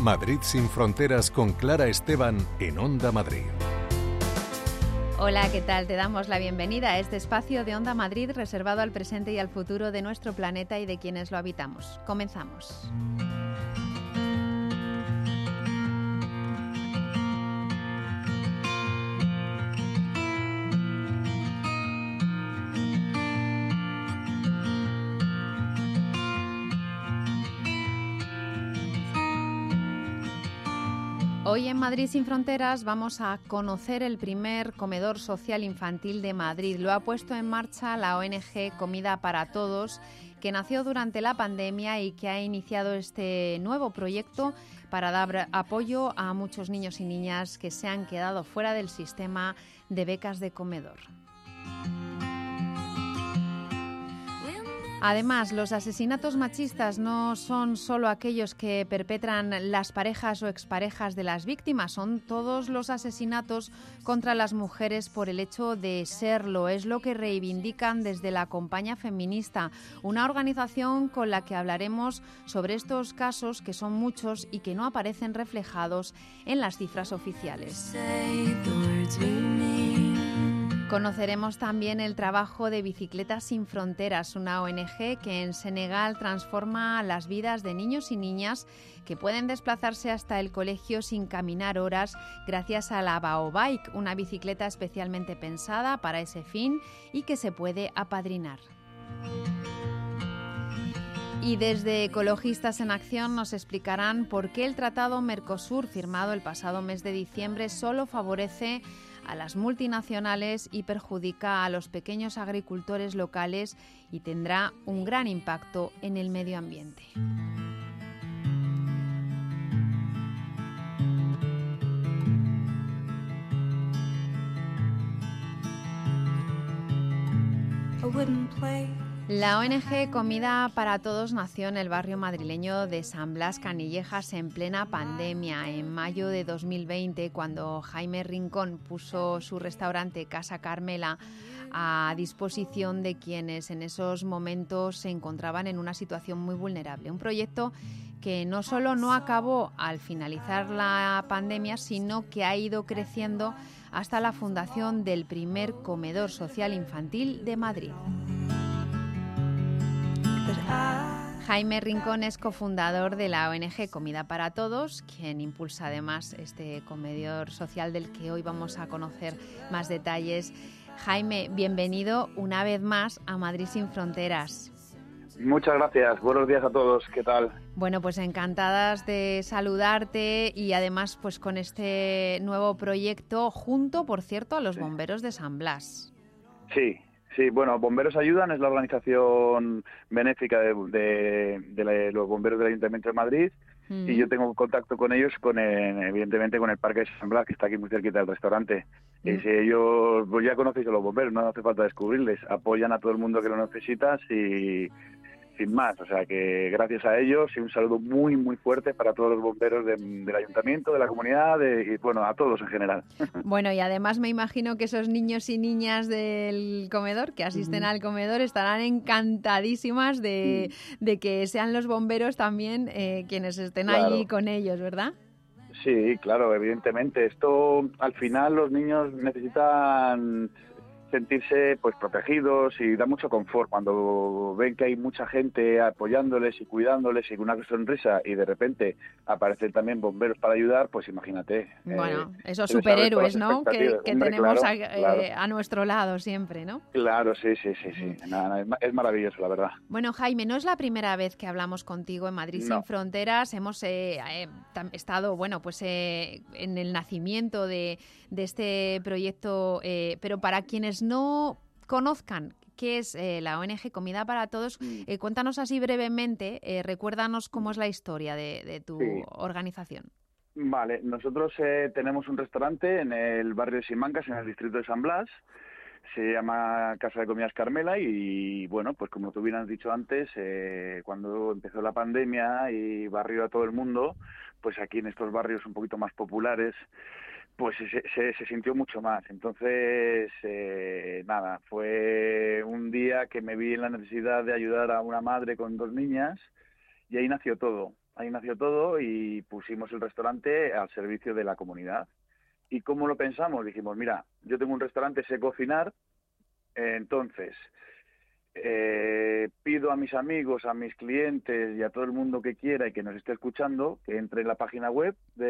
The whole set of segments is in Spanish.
Madrid sin fronteras con Clara Esteban en Onda Madrid. Hola, ¿qué tal? Te damos la bienvenida a este espacio de Onda Madrid reservado al presente y al futuro de nuestro planeta y de quienes lo habitamos. Comenzamos. Hoy en Madrid sin fronteras vamos a conocer el primer comedor social infantil de Madrid. Lo ha puesto en marcha la ONG Comida para Todos, que nació durante la pandemia y que ha iniciado este nuevo proyecto para dar apoyo a muchos niños y niñas que se han quedado fuera del sistema de becas de comedor. Además, los asesinatos machistas no son solo aquellos que perpetran las parejas o exparejas de las víctimas, son todos los asesinatos contra las mujeres por el hecho de serlo. Es lo que reivindican desde la Compañía Feminista, una organización con la que hablaremos sobre estos casos, que son muchos y que no aparecen reflejados en las cifras oficiales. Conoceremos también el trabajo de Bicicletas sin Fronteras, una ONG que en Senegal transforma las vidas de niños y niñas que pueden desplazarse hasta el colegio sin caminar horas gracias a la Baobike, una bicicleta especialmente pensada para ese fin y que se puede apadrinar. Y desde Ecologistas en Acción nos explicarán por qué el Tratado Mercosur, firmado el pasado mes de diciembre, solo favorece a las multinacionales y perjudica a los pequeños agricultores locales y tendrá un gran impacto en el medio ambiente. La ONG Comida para Todos nació en el barrio madrileño de San Blas Canillejas en plena pandemia, en mayo de 2020, cuando Jaime Rincón puso su restaurante Casa Carmela a disposición de quienes en esos momentos se encontraban en una situación muy vulnerable. Un proyecto que no solo no acabó al finalizar la pandemia, sino que ha ido creciendo hasta la fundación del primer comedor social infantil de Madrid. Jaime Rincón es cofundador de la ONG Comida para Todos, quien impulsa además este comedor social del que hoy vamos a conocer más detalles. Jaime, bienvenido una vez más a Madrid sin Fronteras. Muchas gracias, buenos días a todos, ¿qué tal? Bueno, pues encantadas de saludarte y además pues con este nuevo proyecto junto, por cierto, a los bomberos de San Blas. Sí, bueno, Bomberos Ayudan es la organización benéfica de los bomberos del Ayuntamiento de Madrid y yo tengo contacto con ellos, evidentemente con el Parque de San Blas, que está aquí muy cerquita del restaurante. Y si ellos, pues ya conocéis a los bomberos, no hace falta descubrirles, apoyan a todo el mundo que lo necesita y sin más, o sea que gracias a ellos y un saludo muy muy fuerte para todos los bomberos del ayuntamiento, de la comunidad y bueno, a todos en general. Bueno, y además me imagino que esos niños y niñas del comedor que asisten al comedor estarán encantadísimas de que sean los bomberos también quienes estén allí con ellos, ¿verdad? Sí, claro, evidentemente. Esto, al final, los niños necesitan sentirse pues protegidos y da mucho confort cuando ven que hay mucha gente apoyándoles y cuidándoles y con una sonrisa y de repente aparecen también bomberos para ayudar, pues imagínate. Bueno, esos superhéroes, ¿no? Que Hombre, tenemos claro. A nuestro lado siempre, ¿no? Claro, sí. Nada, es maravilloso, la verdad. Bueno, Jaime, no es la primera vez que hablamos contigo en Madrid sin Fronteras. Hemos estado, bueno, pues en el nacimiento de este proyecto, pero para quienes no conozcan qué es la ONG Comida para Todos, cuéntanos así brevemente, recuérdanos cómo es la historia de tu organización. Vale, nosotros tenemos un restaurante en el barrio de Simancas, en el distrito de San Blas. Se llama Casa de Comidas Carmela y, bueno, pues como tú bien has dicho antes, cuando empezó la pandemia y barrió a todo el mundo, pues aquí en estos barrios un poquito más populares, pues se sintió mucho más. Entonces, fue un día que me vi en la necesidad de ayudar a una madre con 2 niñas y ahí nació todo. ahí nació todo y pusimos el restaurante al servicio de la comunidad. ¿Y cómo lo pensamos? Dijimos, mira, yo tengo un restaurante, sé cocinar, entonces pido a mis amigos, a mis clientes y a todo el mundo que quiera y que nos esté escuchando que entre en la página web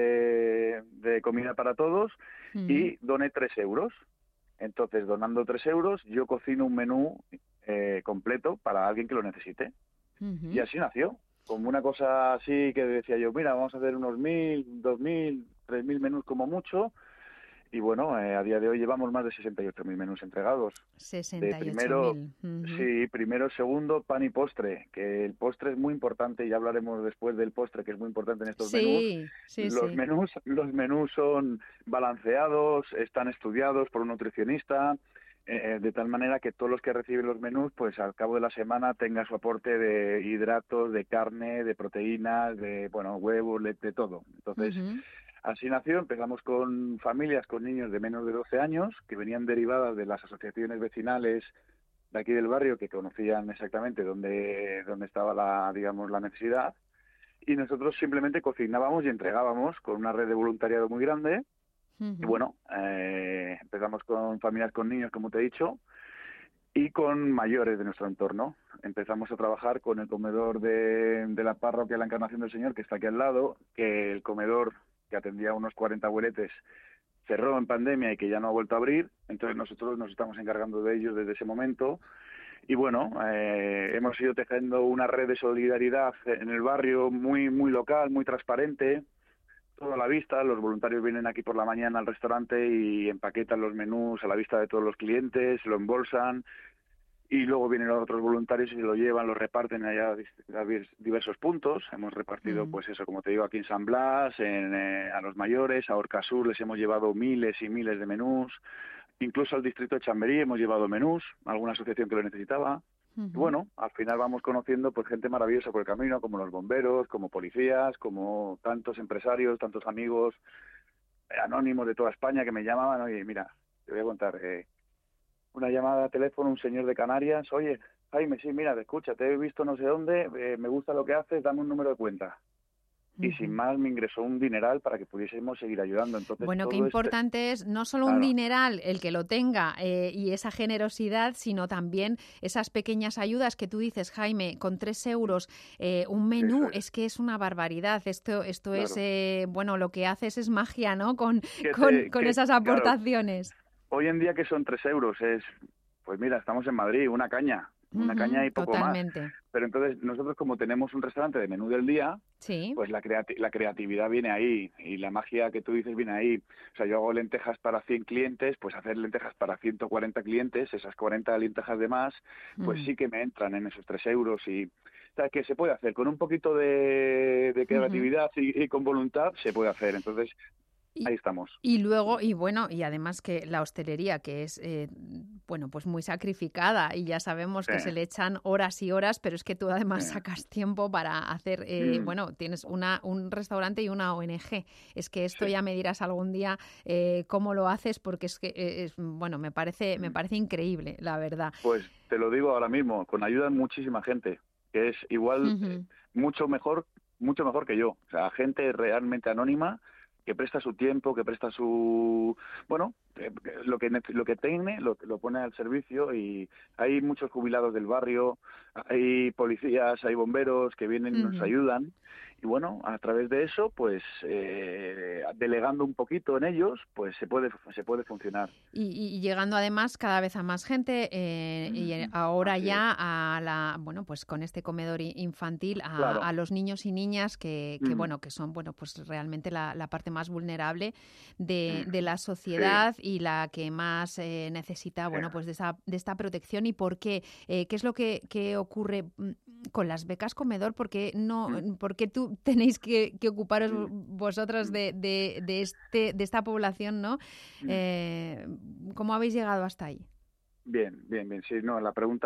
de Comida para Todos y done 3 euros. Entonces, donando 3 euros, yo cocino un menú completo para alguien que lo necesite. Y así nació, como una cosa así que decía yo, mira, vamos a hacer unos 1.000, 2.000, 3.000 menús como mucho. Y bueno, a día de hoy llevamos más de 68.000 menús entregados. De primero, 68.000. sí, primero, segundo, pan y postre, que el postre es muy importante, y ya hablaremos después del postre, que es muy importante en estos menús. Sí, sí, Los sí. menús son balanceados, están estudiados por un nutricionista, de tal manera que todos los que reciben los menús, pues al cabo de la semana tenga su aporte de hidratos, de carne, de proteínas, de, bueno, huevos, de todo. Entonces, así nació. Empezamos con familias con niños de menos de 12 años que venían derivadas de las asociaciones vecinales de aquí del barrio, que conocían exactamente dónde estaba digamos, la necesidad, y nosotros simplemente cocinábamos y entregábamos con una red de voluntariado muy grande. Y bueno, empezamos con familias con niños, como te he dicho, y con mayores de nuestro entorno. Empezamos a trabajar con el comedor de la parroquia La Encarnación del Señor, que está aquí al lado, que el comedor que atendía a unos 40 abueletes cerró en pandemia y que ya no ha vuelto a abrir. Entonces nosotros nos estamos encargando de ellos desde ese momento. Y bueno, hemos ido tejiendo una red de solidaridad en el barrio muy, muy local, muy transparente, todo a la vista. Los voluntarios vienen aquí por la mañana al restaurante y empaquetan los menús a la vista de todos los clientes, lo embolsan, y luego vienen los otros voluntarios y lo llevan, lo reparten allá a diversos puntos. Hemos repartido, pues eso, como te digo, aquí en San Blas, a los mayores, a Orcasur les hemos llevado miles y miles de menús, incluso al distrito de Chamberí hemos llevado menús, a alguna asociación que lo necesitaba. Y bueno, al final vamos conociendo pues gente maravillosa por el camino, como los bomberos, como policías, como tantos empresarios, tantos amigos anónimos de toda España que me llamaban. Oye, mira, te voy a contar, una llamada a teléfono, un señor de Canarias, oye, Jaime, sí, mira, escucha, te he visto no sé dónde, me gusta lo que haces, dame un número de cuenta. Y sin más me ingresó un dineral para que pudiésemos seguir ayudando. Entonces, Bueno, qué todo importante es no solo un claro, dineral el que lo tenga y esa generosidad, sino también esas pequeñas ayudas que tú dices, Jaime, con 3 euros un menú, es que es una barbaridad. Esto claro. es, bueno, lo que haces es magia, ¿no? Con Que, esas claro, aportaciones. hoy en día que son 3 euros, pues mira, estamos en Madrid, una caña y poco más. Totalmente. Pero entonces nosotros, como tenemos un restaurante de menú del día, Sí. pues la creatividad viene ahí y la magia que tú dices viene ahí. O sea, yo hago lentejas para 100 clientes, pues hacer lentejas para 140 clientes, esas 40 lentejas de más, pues sí que me entran en esos 3 euros. Y o sea, que se puede hacer con un poquito de creatividad y con voluntad, se puede hacer. Entonces, ahí estamos. Y luego, y bueno, y además que la hostelería, que es, bueno, pues muy sacrificada y ya sabemos Sí, que se le echan horas y horas, pero es que tú además sí. sacas tiempo para hacer, bueno, tienes un restaurante y una ONG. Es que esto Sí. ya me dirás algún día cómo lo haces, porque es que, bueno, me parece increíble, la verdad. Pues te lo digo ahora mismo, con ayuda de muchísima gente, que es igual, mucho mejor que yo. O sea, gente realmente anónima que presta su tiempo, que presta su, bueno, lo que tiene lo pone al servicio. Y hay muchos jubilados del barrio, hay policías, hay bomberos que vienen y nos ayudan. Y bueno, a través de eso, pues delegando un poquito en ellos, pues se puede funcionar. Y llegando además cada vez a más gente y ahora Así es. ya a bueno, pues con este comedor infantil Claro. a los niños y niñas que bueno, que son, bueno, pues realmente la parte más vulnerable de la sociedad Sí, y la que más necesita, sí. bueno, pues de esta protección. ¿Y por qué? ¿Qué es lo que ocurre con las becas comedor? ¿Por qué tú tenéis que ocuparos vosotras de esta población, ¿no? ¿Cómo habéis llegado hasta ahí? Bien. Sí, no,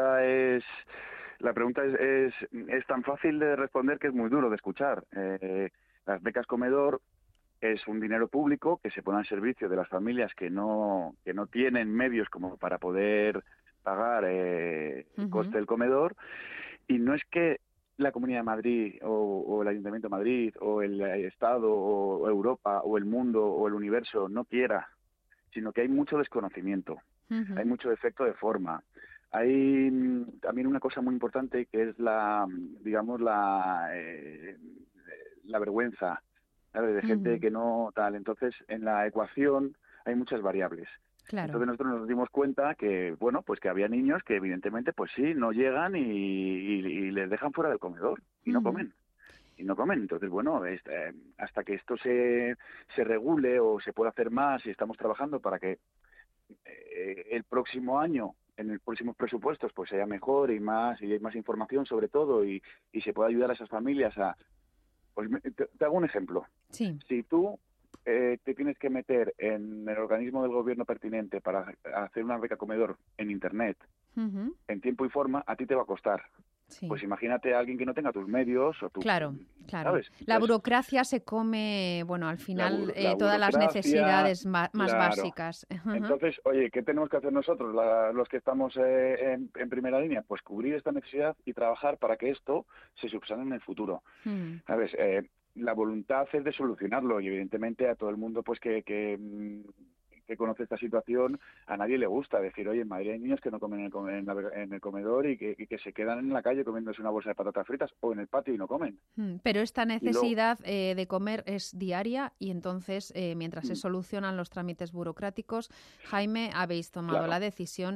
la pregunta es tan fácil de responder que es muy duro de escuchar. Las becas comedor es un dinero público que se pone al servicio de las familias que no tienen medios como para poder pagar el coste del comedor. Y no es que la Comunidad de Madrid o el Ayuntamiento de Madrid o el Estado o Europa o el mundo o el universo no quiera, sino que hay mucho desconocimiento, hay mucho defecto de forma. Hay también una cosa muy importante que es la vergüenza, ¿sabes? De gente que no tal. Entonces, en la ecuación hay muchas variables. Claro. Entonces nosotros nos dimos cuenta que, bueno, pues que había niños que evidentemente, pues sí, no llegan y les dejan fuera del comedor y no comen. Y no comen. Entonces, bueno, hasta que esto se regule o se pueda hacer más, y estamos trabajando para que el próximo año, en los próximos presupuestos, pues sea mejor y hay más información sobre todo y se pueda ayudar a esas familias a... Pues te hago un ejemplo. Sí. Si tú te tienes que meter en el organismo del gobierno pertinente para hacer una beca comedor en Internet, en tiempo y forma, a ti te va a costar. Sí. Pues imagínate a alguien que no tenga tus medios o tu... Claro. ¿sabes? La Entonces, burocracia se come, bueno, al final la todas las burocracia, necesidades más claro. básicas. Entonces, oye, ¿qué tenemos que hacer nosotros, los que estamos en primera línea? Pues cubrir esta necesidad y trabajar para que esto se subsane en el futuro. ¿Sabes? La voluntad es de solucionarlo y evidentemente a todo el mundo pues que conoce esta situación, a nadie le gusta decir, oye, en Madrid hay niños que no comen en el comedor y que se quedan en la calle comiéndose una bolsa de patatas fritas o en el patio y no comen. Pero esta necesidad de comer es diaria y entonces, mientras se solucionan los trámites burocráticos, Jaime, habéis tomado la decisión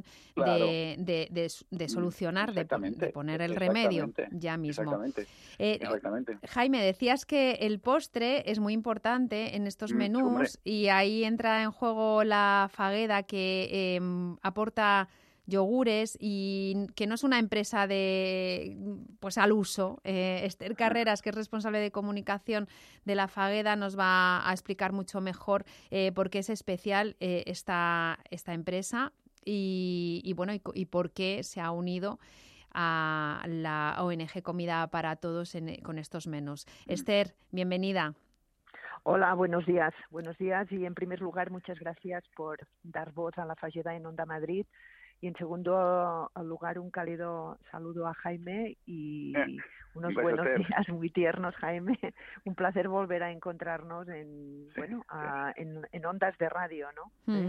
de solucionar, de poner el remedio ya mismo. Exactamente. Jaime, decías que el postre es muy importante en estos menús y ahí entra en juego la Fagueda, que aporta yogures y que no es una empresa de pues al uso. Esther Carreras, que es responsable de comunicación de la Fagueda, nos va a explicar mucho mejor por qué es especial esta empresa y por qué se ha unido a la ONG Comida para Todos con estos menús. Esther, bienvenida. Hola, buenos días. Buenos días y en primer lugar muchas gracias por dar voz a la Fagueda en Onda Madrid y en segundo lugar un cálido saludo a Jaime y unos buenos días muy tiernos, Jaime. Un placer volver a encontrarnos en ondas de radio, ¿no?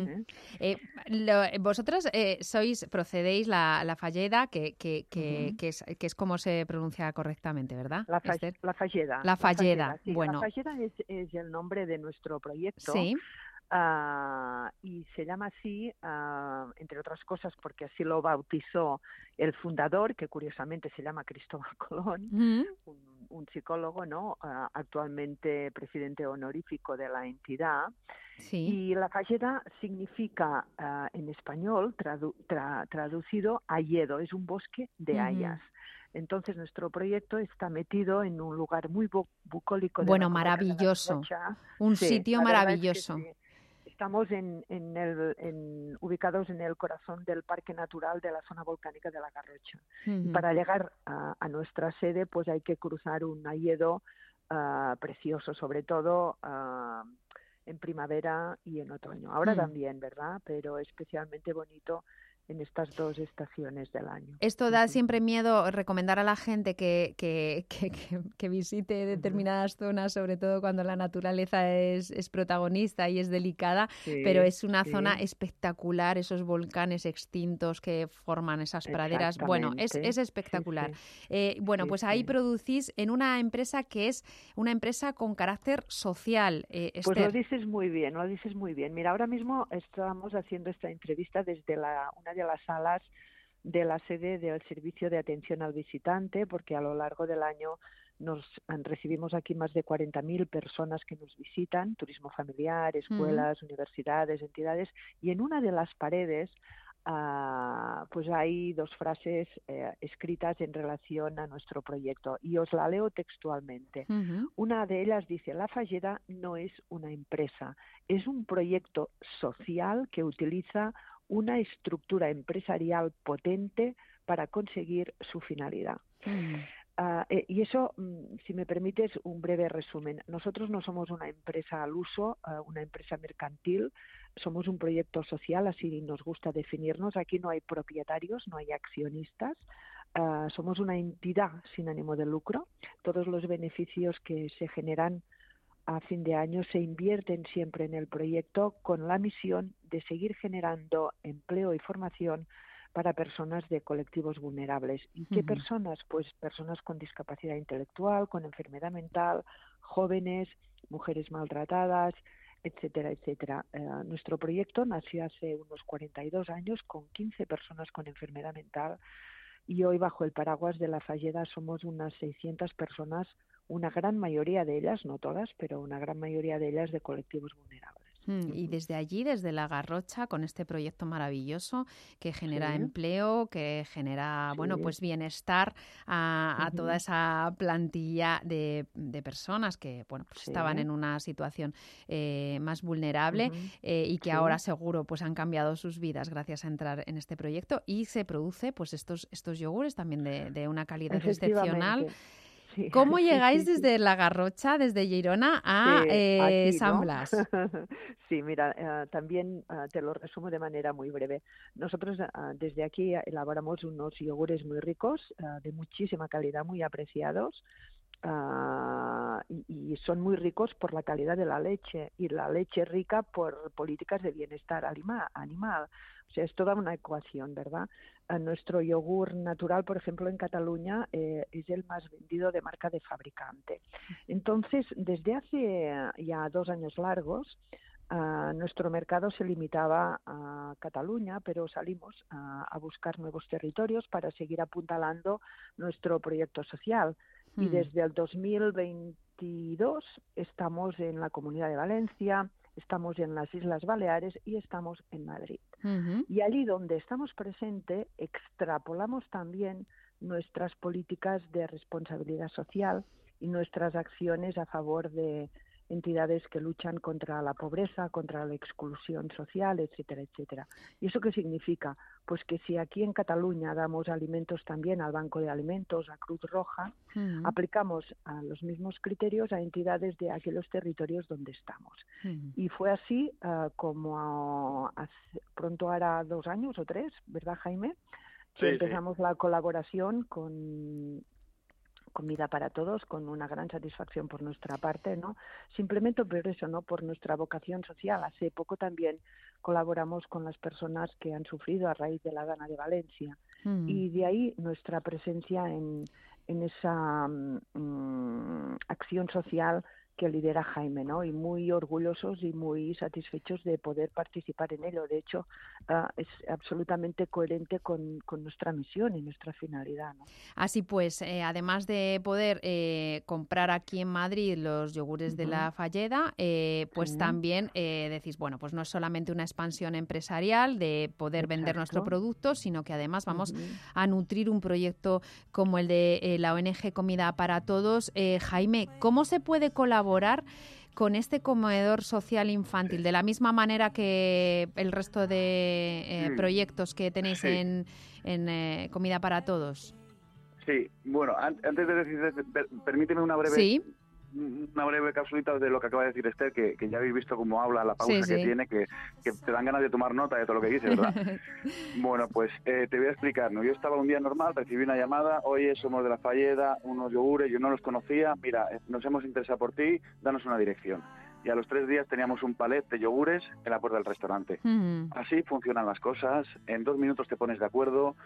Vosotros procedéis la Fagueda, que es como se pronuncia correctamente, ¿verdad? La Fagueda. La Fagueda, sí. bueno. La Fagueda es el nombre de nuestro proyecto. Sí. Y se llama así, entre otras cosas, porque así lo bautizó el fundador, que curiosamente se llama Cristóbal Colón, un psicólogo, ¿no? Actualmente presidente honorífico de la entidad. Sí. Y la Fagueda significa en español, traducido, hayedo, es un bosque de hayas. Entonces nuestro proyecto está metido en un lugar muy bucólico. Bueno, maravilloso. Un sitio maravilloso. Estamos ubicados en el corazón del Parque Natural de la zona volcánica de la Garrocha. Y para llegar a nuestra sede, pues hay que cruzar un hayedo precioso, sobre todo en primavera y en otoño. Ahora también, ¿verdad? Pero especialmente bonito en estas dos estaciones del año. Esto da siempre miedo recomendar a la gente que visite determinadas zonas, sobre todo cuando la naturaleza es protagonista y es delicada, pero es una zona espectacular, esos volcanes extintos que forman esas praderas. Bueno, es espectacular. Pues ahí producís en una empresa que es una empresa con carácter social. Pues lo dices muy bien. Mira, ahora mismo estamos haciendo esta entrevista desde una de las salas de la sede del Servicio de Atención al Visitante, porque a lo largo del año recibimos aquí más de 40.000 personas que nos visitan, turismo familiar, escuelas, universidades, entidades, y en una de las paredes pues hay dos frases escritas en relación a nuestro proyecto y os la leo textualmente. Una de ellas dice: la Fagueda no es una empresa, es un proyecto social que utiliza una estructura empresarial potente para conseguir su finalidad. Y eso, si me permites, un breve resumen. Nosotros no somos una empresa al uso, una empresa mercantil, somos un proyecto social, así nos gusta definirnos. Aquí no hay propietarios, no hay accionistas, somos una entidad sin ánimo de lucro. Todos los beneficios que se generan a fin de año se invierten siempre en el proyecto con la misión de seguir generando empleo y formación para personas de colectivos vulnerables. ¿Y qué personas? Pues personas con discapacidad intelectual, con enfermedad mental, jóvenes, mujeres maltratadas, etcétera, etcétera. Nuestro proyecto nació hace unos 42 años con 15 personas con enfermedad mental y hoy bajo el paraguas de La Falleda somos unas 600 personas, una gran mayoría de ellas, no todas, pero una gran mayoría de ellas de colectivos vulnerables. Y desde allí, desde La Garrocha, con este proyecto maravilloso que genera empleo, que genera bueno, pues bienestar a toda esa plantilla de personas que bueno, pues estaban en una situación más vulnerable y que ahora seguro pues han cambiado sus vidas gracias a entrar en este proyecto, y se produce pues estos yogures también de una calidad excepcional. Sí, ¿Cómo llegáis desde La Garrocha, desde Girona, a aquí, San ¿no? Blas? Sí, mira, también te lo resumo de manera muy breve. Nosotros desde aquí elaboramos unos yogures muy ricos, de muchísima calidad, muy apreciados. Y son muy ricos por la calidad de la leche, y la leche rica por políticas de bienestar animal. O sea, es toda una ecuación, ¿verdad? Nuestro yogur natural, por ejemplo, en Cataluña es el más vendido de marca de fabricante. Entonces, desde hace ya 2 años largos, nuestro mercado se limitaba a Cataluña, pero salimos a buscar nuevos territorios para seguir apuntalando nuestro proyecto social. Y desde el 2022 estamos en la Comunidad de Valencia, estamos en las Islas Baleares y estamos en Madrid. Y allí donde estamos presentes, extrapolamos también nuestras políticas de responsabilidad social y nuestras acciones a favor de entidades que luchan contra la pobreza, contra la exclusión social, etcétera, etcétera. ¿Y eso qué significa? Pues que si aquí en Cataluña damos alimentos también al Banco de Alimentos, a Cruz Roja, aplicamos los mismos criterios a entidades de aquellos territorios donde estamos. Y fue así como pronto hará 2 años o 3, ¿verdad, Jaime? Que empezamos la colaboración con Comida para Todos, con una gran satisfacción por nuestra parte, ¿no? Simplemente por eso, ¿no? Por nuestra vocación social. Hace poco también colaboramos con las personas que han sufrido a raíz de la Dana de Valencia. Y de ahí nuestra presencia en esa acción social que lidera Jaime, ¿no? Y muy orgullosos y muy satisfechos de poder participar en ello. De hecho, es absolutamente coherente con nuestra misión y nuestra finalidad, ¿no? Así pues, además de poder comprar aquí en Madrid los yogures de La Falleda, pues también decís, bueno, pues no es solamente una expansión empresarial de poder vender nuestro producto, sino que además vamos a nutrir un proyecto como el de la ONG Comida para Todos. Jaime, ¿cómo se puede colaborar con este comedor social infantil, de la misma manera que el resto de proyectos que tenéis en Comida para Todos? Sí, bueno, antes de decir, permíteme una breve capsulita de lo que acaba de decir Esther, que ya habéis visto cómo habla, la pausa que tiene, que te dan ganas de tomar nota de todo lo que dice, ¿verdad? Bueno, pues te voy a explicar, ¿no? Yo estaba un día normal, recibí una llamada, oye, somos de La Falleda, unos yogures, yo no los conocía, mira, nos hemos interesado por ti, danos una dirección. Y a los 3 días teníamos un palet de yogures en la puerta del restaurante. Así funcionan las cosas, en 2 minutos te pones de acuerdo.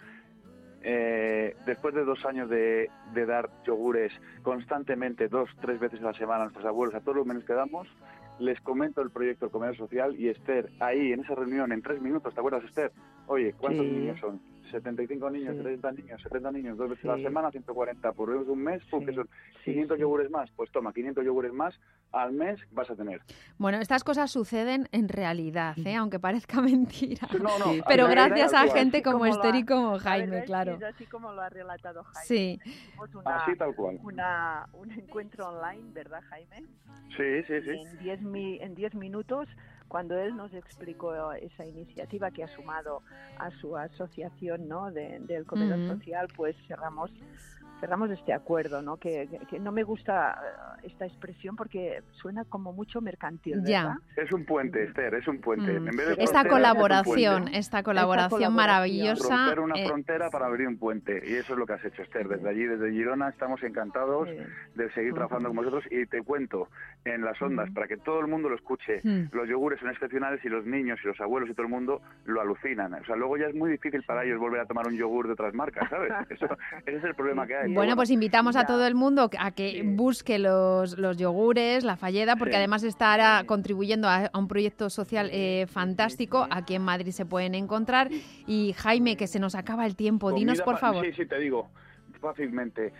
Después de 2 años de dar yogures constantemente 2-3 veces a la semana a nuestros abuelos, a todos los menús que damos, les comento el proyecto del comedor social, y Esther, ahí en esa reunión, en 3 minutos, ¿te acuerdas, Esther? Oye, ¿cuántos niños son? 75 niños, 30 niños, 70 niños, 2 veces a la semana, 140, por un mes, que son 500 yogures más, pues toma, 500 yogures más al mes vas a tener. Bueno, estas cosas suceden en realidad, aunque parezca mentira. No, pero gracias a gente como Esther y como Jaime, claro. Es así como lo ha relatado Jaime. Sí. Así tal cual. Un encuentro online, ¿verdad, Jaime? Sí. En 10 minutos, cuando él nos explicó esa iniciativa que ha sumado a su asociación, ¿no? del comedor social, pues cerramos cerramos este acuerdo, ¿no? Que no me gusta esta expresión porque suena como mucho mercantil, ¿verdad? Es un puente, Esther, es un puente. En vez de esta colaboración maravillosa. Romper una frontera para abrir un puente. Y eso es lo que has hecho, Esther. Desde allí, desde Girona, estamos encantados de seguir trabajando con vosotros. Y te cuento, en las ondas, para que todo el mundo lo escuche, los yogures son excepcionales y los niños y los abuelos y todo el mundo lo alucinan. O sea, luego ya es muy difícil para ellos volver a tomar un yogur de otras marcas, ¿sabes? Ese es el problema que hay. Bueno, pues invitamos a todo el mundo a que busque los yogures, la Falleda, porque además estará contribuyendo a un proyecto social fantástico. Aquí en Madrid se pueden encontrar. Y Jaime, que se nos acaba el tiempo, dinos por favor. Sí, te digo fácilmente,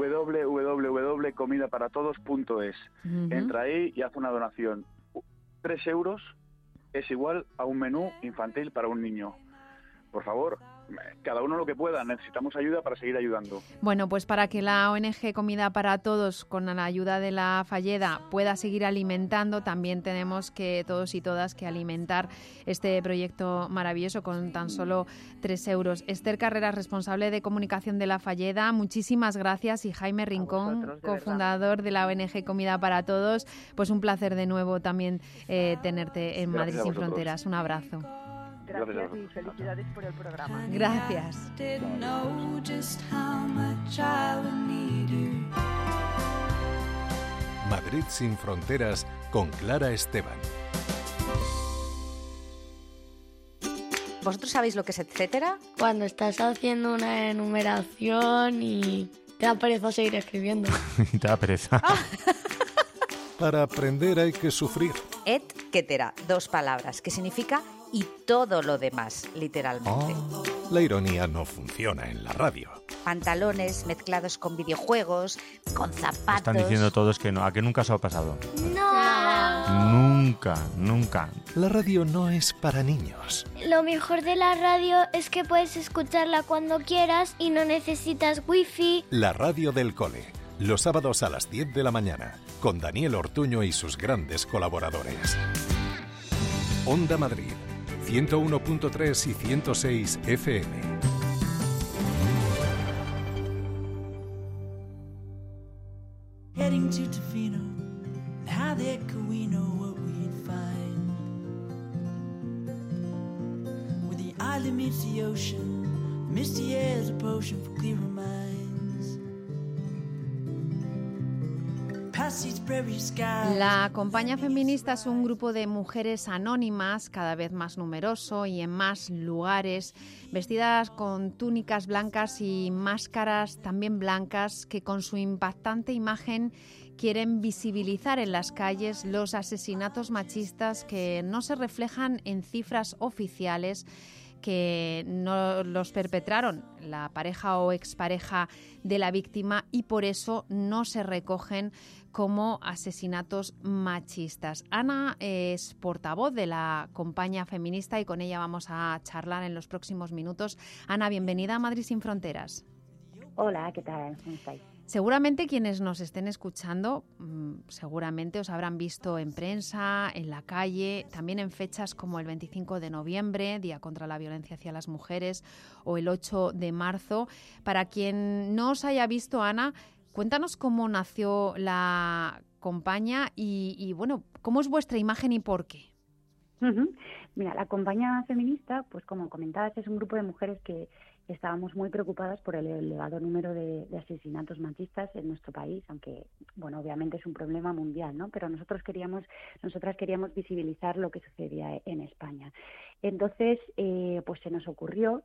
www.comidaparatodos.es. Entra ahí y haz una donación. 3 euros es igual a un menú infantil para un niño. Por favor, cada uno lo que pueda, necesitamos ayuda para seguir ayudando. Bueno, pues para que la ONG Comida para Todos, con la ayuda de la Falleda, pueda seguir alimentando, también tenemos que todos y todas que alimentar este proyecto maravilloso con tan solo 3 euros. Esther Carreras, responsable de comunicación de la Falleda, muchísimas gracias, y Jaime Rincón, cofundador de la ONG Comida para Todos, pues un placer de nuevo también tenerte en Madrid Sin Fronteras. Un abrazo. Gracias y felicidades por el programa. Gracias. Madrid Sin Fronteras con Clara Esteban. ¿Vosotros sabéis lo que es etcétera? Cuando estás haciendo una enumeración y te da pereza seguir escribiendo. Te da pereza. Para aprender hay que sufrir. Etcétera, 2 palabras, que significa y todo lo demás, literalmente. La ironía no funciona en la radio. Pantalones mezclados con videojuegos, con zapatos. Están diciendo todos que no. ¿A que nunca os ha pasado? No. Nunca. La radio no es para niños. Lo mejor de la radio es que puedes escucharla cuando quieras y no necesitas wifi. La radio del cole. Los sábados a las 10 de la mañana. Con Daniel Ortuño y sus grandes colaboradores. Onda Madrid. 101.3 y 106 FM. Heading to Tofino, and how there could we know what we'd find? Where the island meets the ocean, misty air is a potion for clearer minds. La Compañía Feminista es un grupo de mujeres anónimas, cada vez más numeroso y en más lugares, vestidas con túnicas blancas y máscaras también blancas, que con su impactante imagen quieren visibilizar en las calles los asesinatos machistas que no se reflejan en cifras oficiales, que no los perpetraron la pareja o expareja de la víctima y por eso no se recogen como asesinatos machistas. Ana es portavoz de la Compañía Feminista y con ella vamos a charlar en los próximos minutos. Ana, bienvenida a Madrid Sin Fronteras. Hola, ¿qué tal? ¿Cómo estáis? Seguramente quienes nos estén escuchando, seguramente os habrán visto en prensa, en la calle, también en fechas como el 25 de noviembre, Día contra la Violencia hacia las Mujeres, o el 8 de marzo. Para quien no os haya visto, Ana, cuéntanos cómo nació la compañía y bueno, cómo es vuestra imagen y por qué. Mira, la Compañía Feminista, pues como comentabas, es un grupo de mujeres que estábamos muy preocupadas por el elevado número de asesinatos machistas en nuestro país, aunque, bueno, obviamente es un problema mundial, ¿no? Pero nosotras queríamos visibilizar lo que sucedía en España. Entonces, pues se nos ocurrió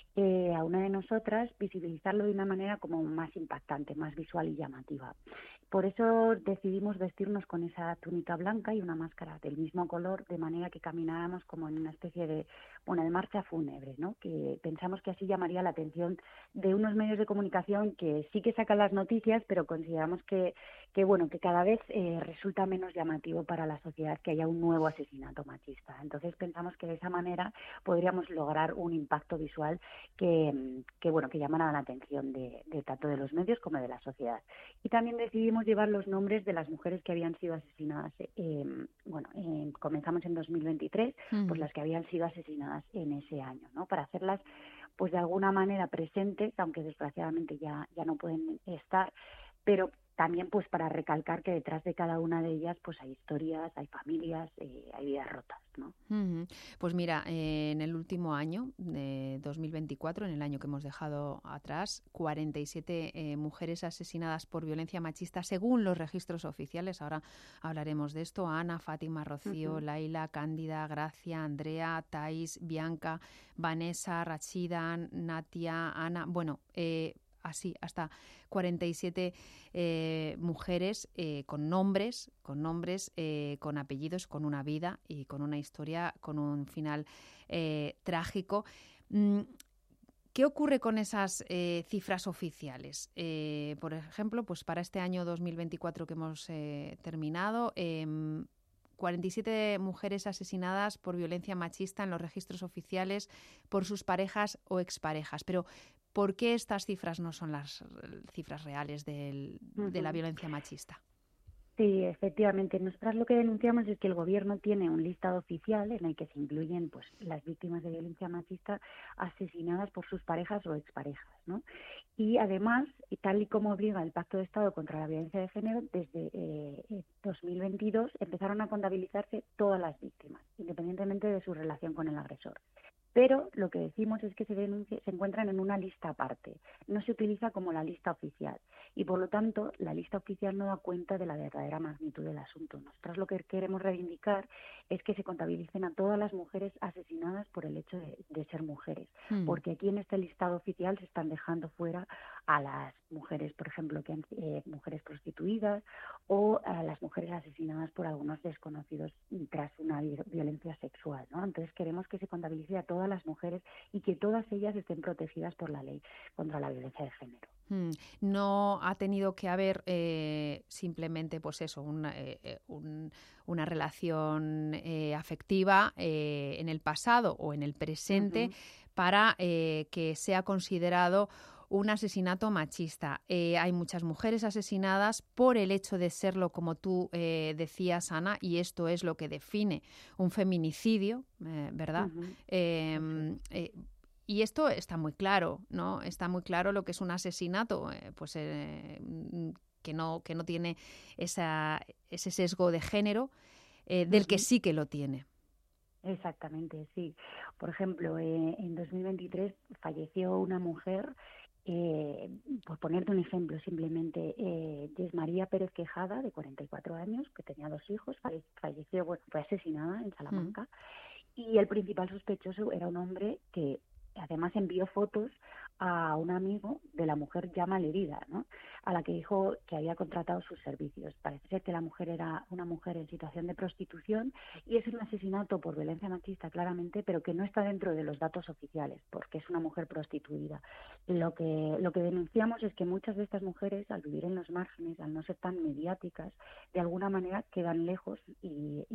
a una de nosotras visibilizarlo de una manera como más impactante, más visual y llamativa. Por eso decidimos vestirnos con esa túnica blanca y una máscara del mismo color, de manera que camináramos como en una especie de marcha fúnebre, ¿no? Que pensamos que así llamaría la atención de unos medios de comunicación que sí que sacan las noticias, pero consideramos que cada vez resulta menos llamativo para la sociedad que haya un nuevo asesinato machista. Entonces pensamos que de esa manera podríamos lograr un impacto visual que llamara la atención de tanto de los medios como de la sociedad. Y también decidimos llevar los nombres de las mujeres que habían sido asesinadas. Comenzamos en 2023, pues las que habían sido asesinadas en ese año, ¿no? Para hacerlas pues de alguna manera presentes, aunque desgraciadamente ya no pueden estar, pero también pues para recalcar que detrás de cada una de ellas pues hay historias, hay familias, hay vidas rotas, ¿no? Pues mira, en el último año, de 2024, en el año que hemos dejado atrás, 47 mujeres asesinadas por violencia machista según los registros oficiales. Ahora hablaremos de esto. Ana, Fátima, Rocío, Laila, Cándida, Gracia, Andrea, Thais, Bianca, Vanessa, Rachida, Natia, Ana... Bueno, así, hasta 47 mujeres con nombres, con apellidos, con una vida y con una historia, con un final trágico. ¿Qué ocurre con esas cifras oficiales? Por ejemplo, pues para este año 2024 que hemos terminado, 47 mujeres asesinadas por violencia machista en los registros oficiales por sus parejas o exparejas. Pero ¿por qué estas cifras no son las cifras reales de la violencia machista? Sí, efectivamente. Nosotras lo que denunciamos es que el Gobierno tiene un listado oficial en el que se incluyen pues las víctimas de violencia machista asesinadas por sus parejas o exparejas, ¿no? Y además, tal y como obliga el Pacto de Estado contra la Violencia de Género, desde 2022 empezaron a contabilizarse todas las víctimas, independientemente de su relación con el agresor. Pero lo que decimos es que se encuentran en una lista aparte, no se utiliza como la lista oficial y por lo tanto la lista oficial no da cuenta de la verdadera magnitud del asunto. Nosotros lo que queremos reivindicar es que se contabilicen a todas las mujeres asesinadas por el hecho de ser mujeres, porque aquí en este listado oficial se están dejando fuera a las mujeres, por ejemplo, mujeres prostituidas o a las mujeres asesinadas por algunos desconocidos tras una violencia sexual, ¿no? Entonces queremos que se contabilice a todas las mujeres y que todas ellas estén protegidas por la ley contra la violencia de género. No ha tenido que haber simplemente pues eso, una relación afectiva en el pasado o en el presente para que sea considerado un asesinato machista. Hay muchas mujeres asesinadas por el hecho de serlo, como tú decías, Ana, y esto es lo que define un feminicidio, ¿verdad? Y esto está muy claro, ¿no? Está muy claro lo que es un asesinato, que no tiene ese sesgo de género, del que sí que lo tiene. Exactamente, sí. Por ejemplo, en 2023 falleció una mujer, por ponerte un ejemplo simplemente, Jess María Pérez Quejada, de 44 años, que tenía 2 hijos, falleció, fue asesinada en Salamanca, y el principal sospechoso era un hombre que además envió fotos a un amigo de la mujer ya malherida, ¿no? A la que dijo que había contratado sus servicios. Parece ser que la mujer era una mujer en situación de prostitución y es un asesinato por violencia machista claramente, pero que no está dentro de los datos oficiales porque es una mujer prostituida. Lo que denunciamos es que muchas de estas mujeres, al vivir en los márgenes, al no ser tan mediáticas, de alguna manera quedan lejos y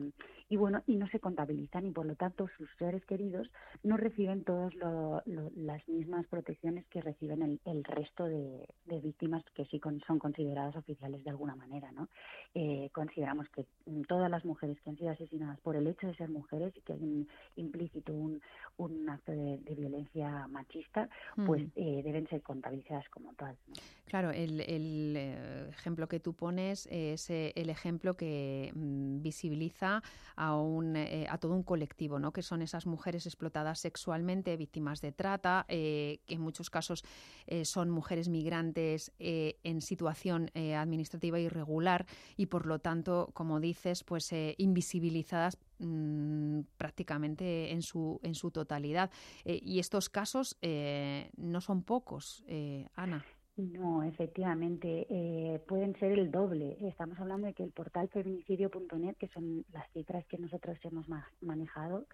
no se contabilizan y por lo tanto sus seres queridos no reciben todas las mismas protecciones que reciben el resto de víctimas que sí son consideradas oficiales de alguna manera, ¿no? Consideramos que todas las mujeres que han sido asesinadas por el hecho de ser mujeres y que hay implícito un acto de violencia machista, pues deben ser contabilizadas como tal, ¿no? Claro, el ejemplo que tú pones es el ejemplo que visibiliza a todo un colectivo, ¿no? Que son esas mujeres explotadas sexualmente, víctimas de trata, que en muchos casos son mujeres migrantes en situación administrativa irregular y por lo tanto, como dices, pues invisibilizadas prácticamente en su totalidad. Y estos casos no son pocos, Ana. No, efectivamente, pueden ser el doble. Estamos hablando de que el portal feminicidio.net, que son las cifras que nosotras hemos manejado,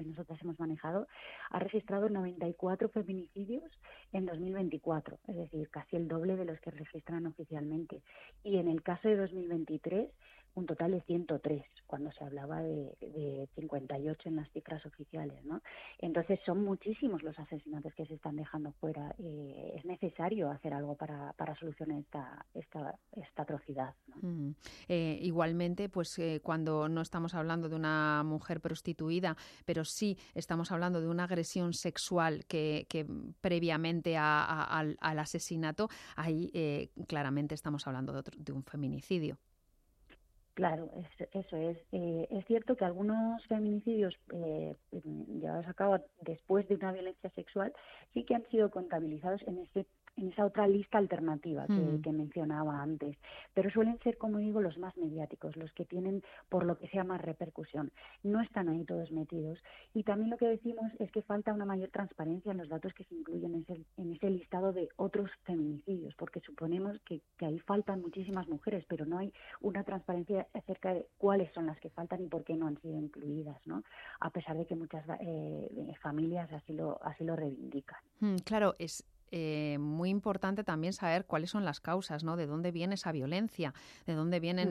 ha registrado 94 feminicidios en 2024, es decir, casi el doble de los que registran oficialmente. Y en el caso de 2023 un total de 103, cuando se hablaba de 58 en las cifras oficiales, ¿no? Entonces son muchísimos los asesinatos que se están dejando fuera. Es necesario hacer algo para solucionar esta atrocidad, ¿no? Igualmente, pues cuando no estamos hablando de una mujer prostituida, pero sí estamos hablando de una agresión sexual que previamente al asesinato, ahí claramente estamos hablando de un feminicidio. Claro, eso es. Es cierto que algunos feminicidios llevados a cabo después de una violencia sexual sí que han sido contabilizados en esa otra lista alternativa que mencionaba antes, pero suelen ser, como digo, los más mediáticos, los que tienen, por lo que sea, más repercusión. No están ahí todos metidos. Y también lo que decimos es que falta una mayor transparencia en los datos que se incluyen en ese listado de otros feminicidios, porque suponemos que ahí faltan muchísimas mujeres, pero no hay una transparencia acerca de cuáles son las que faltan y por qué no han sido incluidas, ¿no? A pesar de que muchas familias así lo reivindican. Claro, es muy importante también saber cuáles son las causas, ¿no? De dónde viene esa violencia, de dónde vienen,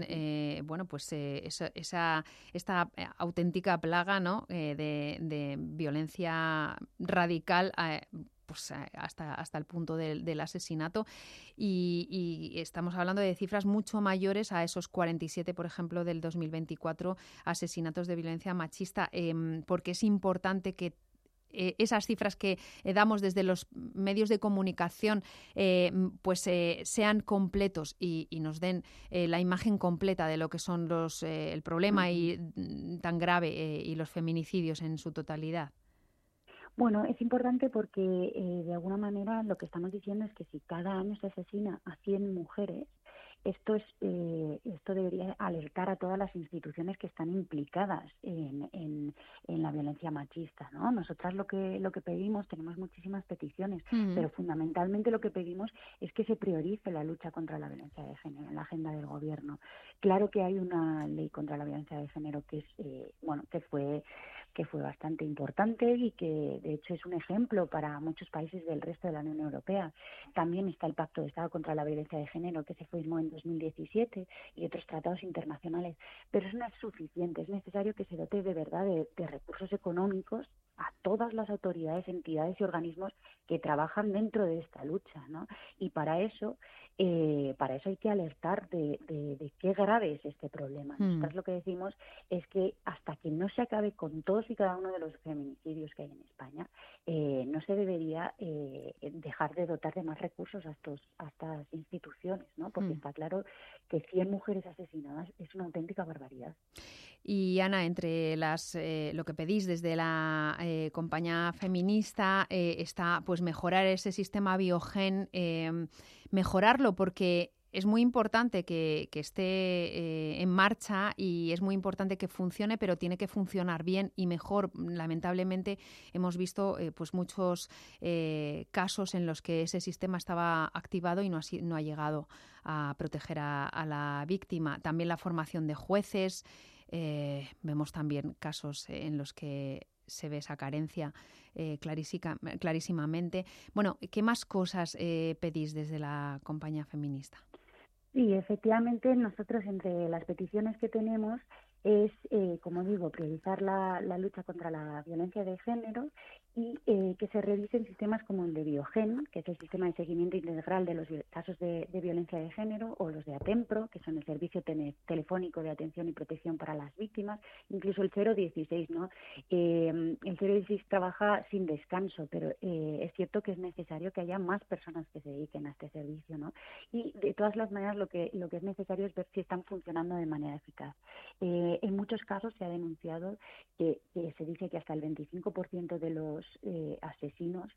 esta auténtica plaga, ¿no? De violencia radical. Pues hasta el punto del asesinato y estamos hablando de cifras mucho mayores a esos 47, por ejemplo, del 2024 asesinatos de violencia machista, porque es importante que esas cifras que damos desde los medios de comunicación sean completos y nos den la imagen completa de lo que son el problema tan grave y los feminicidios en su totalidad. Bueno, es importante porque de alguna manera lo que estamos diciendo es que si cada año se asesina a 100 mujeres, esto debería alertar a todas las instituciones que están implicadas en la violencia machista, ¿no? Nosotras lo que pedimos, tenemos muchísimas peticiones, pero fundamentalmente lo que pedimos es que se priorice la lucha contra la violencia de género en la agenda del gobierno. Claro que hay una ley contra la violencia de género que fue bastante importante y que de hecho es un ejemplo para muchos países del resto de la Unión Europea. También está el Pacto de Estado contra la Violencia de Género que se firmó en 2017 y otros tratados internacionales, pero eso no es suficiente. Es necesario que se dote de verdad de recursos económicos a todas las autoridades, entidades y organismos que trabajan dentro de esta lucha, ¿no? Y para eso hay que alertar de qué grave es este problema. Nosotros lo que decimos es que hasta que no se acabe con todos y cada uno de los feminicidios que hay en España, no se debería dejar de dotar de más recursos a estas instituciones, ¿no? Porque está claro que 100 mujeres asesinadas es una auténtica barbaridad. Y Ana, entre lo que pedís desde la compañía feminista está pues mejorar ese sistema Biogen, mejorarlo porque es muy importante que esté en marcha y es muy importante que funcione, pero tiene que funcionar bien y mejor. Lamentablemente hemos visto pues muchos casos en los que ese sistema estaba activado y no ha llegado a proteger a la víctima. También la formación de jueces. Vemos también casos en los que se ve esa carencia clarísimamente. Bueno, ¿qué más cosas pedís desde la compañía feminista? Sí, efectivamente, nosotros entre las peticiones que tenemos es, como digo, priorizar la lucha contra la violencia de género y que se revisen sistemas como el de Biogen, que es el sistema de seguimiento integral de los casos de violencia de género, o los de ATEMPRO, que son el servicio telefónico de atención y protección para las víctimas, incluso el 016, ¿no? El 016 trabaja sin descanso, pero es cierto que es necesario que haya más personas que se dediquen a este servicio, ¿no? Y de todas las maneras lo que es necesario es ver si están funcionando de manera eficaz. En muchos casos se ha denunciado que se dice que hasta el 25% de los asesinos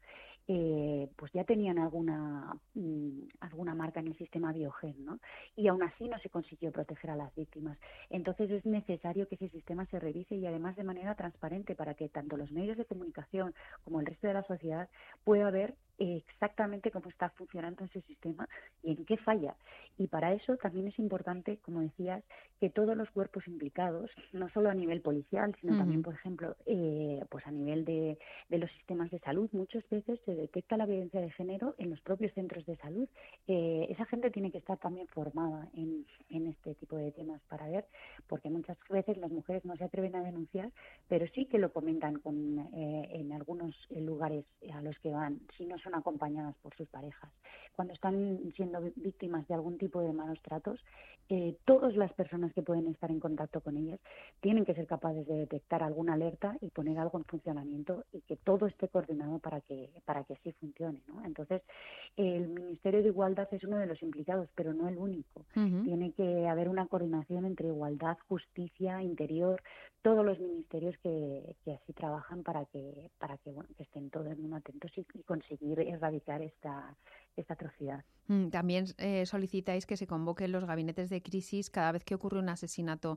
pues ya tenían alguna marca en el sistema Biogen, ¿no? Y aún así no se consiguió proteger a las víctimas. Entonces es necesario que ese sistema se revise y además de manera transparente para que tanto los medios de comunicación como el resto de la sociedad pueda ver exactamente cómo está funcionando ese sistema y en qué falla. Y para eso también es importante, como decías, que todos los cuerpos implicados, no solo a nivel policial, sino también, por ejemplo, pues a nivel de los sistemas de salud, muchas veces se detecta la violencia de género en los propios centros de salud. Esa gente tiene que estar también formada en este tipo de temas para ver, porque muchas veces las mujeres no se atreven a denunciar, pero sí que lo comentan en algunos lugares a los que van, si no son acompañadas por sus parejas. Cuando están siendo víctimas de algún tipo de malos tratos, todas las personas que pueden estar en contacto con ellas tienen que ser capaces de detectar alguna alerta y poner algo en funcionamiento y que todo esté coordinado para que así funcione, ¿no? Entonces, el Ministerio de Igualdad es uno de los implicados, pero no el único. Tiene que haber una coordinación entre igualdad, justicia, interior, todos los ministerios que así trabajan para que bueno, que estén todos muy atentos y conseguir erradicar esta atrocidad. También solicitáis que se convoquen los gabinetes de crisis cada vez que ocurre un asesinato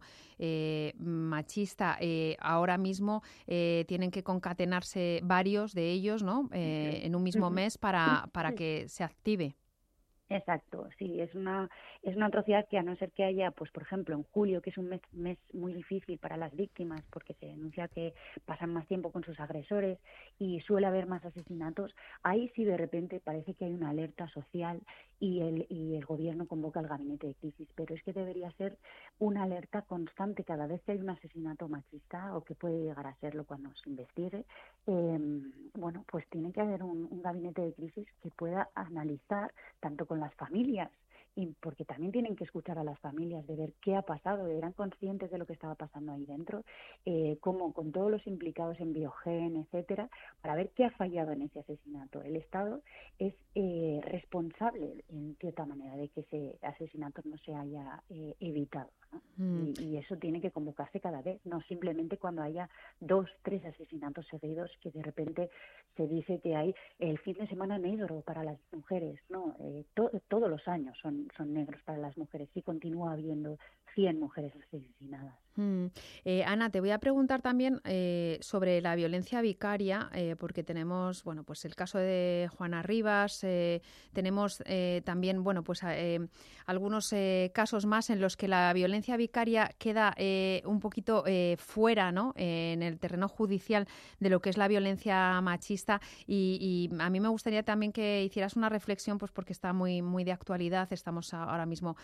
machista. Ahora mismo tienen que concatenarse varios de ellos, ¿no? En un mismo mes para que se active. Exacto, sí, es una atrocidad que, a no ser que haya, pues por ejemplo, en julio, que es un mes muy difícil para las víctimas porque se denuncia que pasan más tiempo con sus agresores y suele haber más asesinatos, ahí sí de repente parece que hay una alerta social y el gobierno convoca al gabinete de crisis, pero es que debería ser una alerta constante cada vez que hay un asesinato machista o que puede llegar a serlo cuando se investigue. Bueno, pues tiene que haber un gabinete de crisis que pueda analizar tanto con las familias, y porque también tienen que escuchar a las familias de ver qué ha pasado, eran conscientes de lo que estaba pasando ahí dentro, como con todos los implicados en Biogen, etcétera, para ver qué ha fallado en ese asesinato. El Estado es responsable, en cierta manera, de que ese asesinato no se haya evitado, ¿no? Y eso tiene que convocarse cada vez, no simplemente cuando haya 2, 3 asesinatos seguidos que de repente se dice que hay el fin de semana negro para las mujeres, no, todos los años son negros para las mujeres y continúa habiendo 100 mujeres asesinadas. Ana, te voy a preguntar también sobre la violencia vicaria, porque tenemos, bueno, pues el caso de Juana Rivas, tenemos también, bueno, pues algunos casos más en los que la violencia vicaria queda un poquito fuera, ¿no? En el terreno judicial de lo que es la violencia machista y a mí me gustaría también que hicieras una reflexión, pues porque está muy, muy de actualidad, estamos ahora mismo